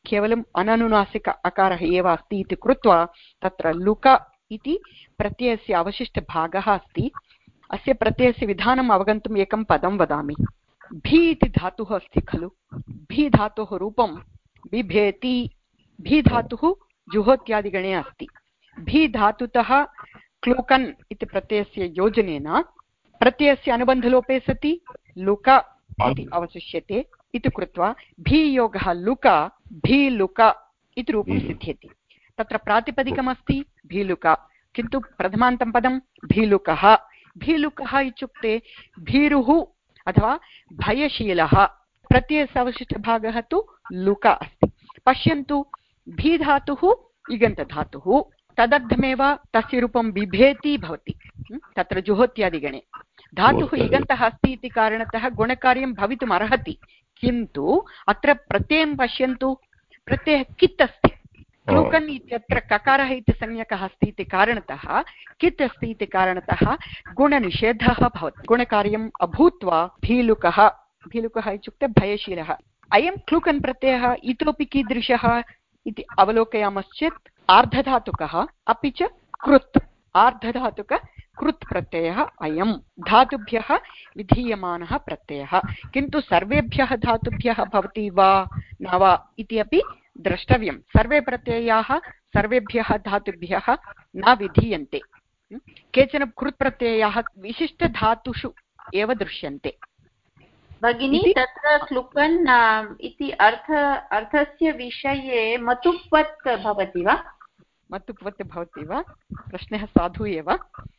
केवलम् अननुनासिक अकारः एव अस्ति इति कृत्वा तत्र लुक इति प्रत्ययस्य अवशिष्टभागः अस्ति। अस्य प्रत्ययस्य विधानम् अवगन्तुम् एकं पदं वदामि। भी इति धातुः अस्ति खलु, भी धातोः रूपं बिभेति। भी धातुः जुहोत्यादिगणे अस्ति। भी धातुतः क्लूकन् इति प्रत्ययस्य योजनेन प्रत्ययस्य अनुबन्धलोपे सति लुक इति अवशिष्यते इति कृत्वा भी योगः लुक, भी लुक इति रूपं सिद्ध्यति। तत्र प्रातिपदिकमस्ति भीलुक, किन्तु प्रथमान्तं पदं भीलुकः। भीलुकः इत्युक्ते भीरुः अथवा भयशीलः। प्रत्ययस्य अवशिष्टभागः तु लुक अस्ति। पश्यन्तु, भी धातुः इगन्तधातुः, तदर्थमेव तस्य रूपं बिभेति भवति। तत्र जुहोत्यादिगणे धातुः इगन्तः अस्ति इति कारणतः गुणकार्यं भवितुम् अर्हति, किन्तु अत्र प्रत्ययं पश्यन्तु, प्रत्ययः कित् अस्ति। क्लूकन् इत्यत्र ककारः इति संज्ञकः अस्ति इति कारणतः, कित् अस्ति इति कारणतः गुणनिषेधः भवति, गुणकार्यम् अभूत्वा भीलुकः। भीलुकः इत्युक्ते भयशीलः। अयं क्लूकन् प्रत्ययः इतोपि कीदृशः इति अवलोकयामश्चेत् आर्धधातुकः अपि च कृत्, आर्धधातुक कृत् प्रत्ययः अयं धातुभ्यः विधीयमानः प्रत्ययः। किन्तु सर्वेभ्यः धातुभ्यः भवति वा न वा इति अपि द्रष्टव्यं। सर्वे प्रत्ययाः सर्वेभ्यः धातुभ्यः न विधीयन्ते। केचन कृत् प्रत्ययाः विशिष्टधातुषु एव दृश्यन्ते। भगिनी, तत्र क्लुकन् इति अर्थस्य विषये मतुप्वत् भवति वा? मतुप्वत् भवति वा? प्रश्नः साधु एव।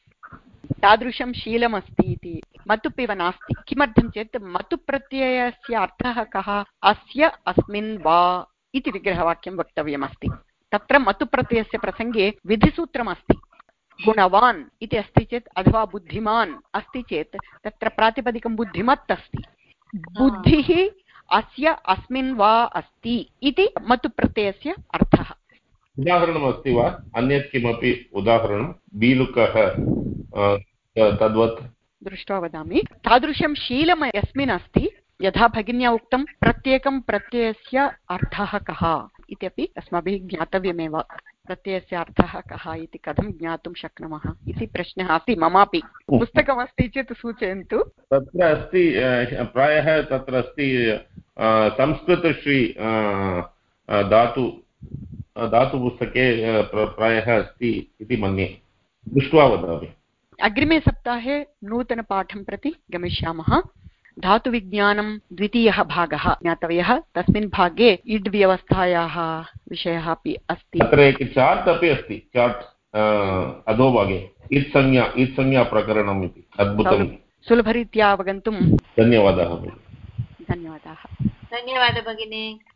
तादृशं शीलमस्ति इति मतुप् इव नास्ति। किमर्थं चेत् मतुप्रत्ययस्य अर्थः कः? अस्य, अस्मिन् वा इति विग्रहवाक्यं वक्तव्यमस्ति। तत्र मतुप्रत्ययस्य प्रसङ्गे विधिसूत्रमस्ति। गुणवान् इति अस्ति चेत् अथवा बुद्धिमान् अस्ति चेत् तत्र प्रातिपदिकं बुद्धिमत् अस्ति। बुद्धिः अस्य, अस्मिन् वा अस्ति इति मतुप्रत्ययस्य अर्थः। उदाहरणमस्ति वा? अन्यत् किमपि उदाहरणं बीलुकः तद्वत् दृष्ट्वा वदामि। तादृशं शीलं यस्मिन् अस्ति, यथा भगिन्या उक्तं, प्रत्येकं प्रत्ययस्य अर्थः कः इत्यपि अस्माभिः ज्ञातव्यमेव। प्रत्ययस्य अर्थः कः इति कथं ज्ञातुं शक्नुमः इति प्रश्नः अस्ति ममापि। पुस्तकमस्ति चेत् सूचयन्तु। तत्र अस्ति, प्रायः तत्र अस्ति संस्कृतश्री धातुपुस्तके प्रायः अस्ति इति मन्ये, दृष्ट्वा वदामि। अग्रिमे सप्ताहे नूतनपाठं प्रति गमिष्यामः। धातुविज्ञानं द्वितीयः भागः ज्ञातव्यः। तस्मिन् भागे इड् व्यवस्थायाः विषयः अपि अस्ति। तत्र एक चार्ट् अपि अस्ति, चार्ट् अधोभागे इत्संज्ञा प्रकरणम् इति। अद्भुतं, सुलभरीत्या अवगन्तुं धन्यवादः। धन्यवादाः। धन्यवादः भगिनी।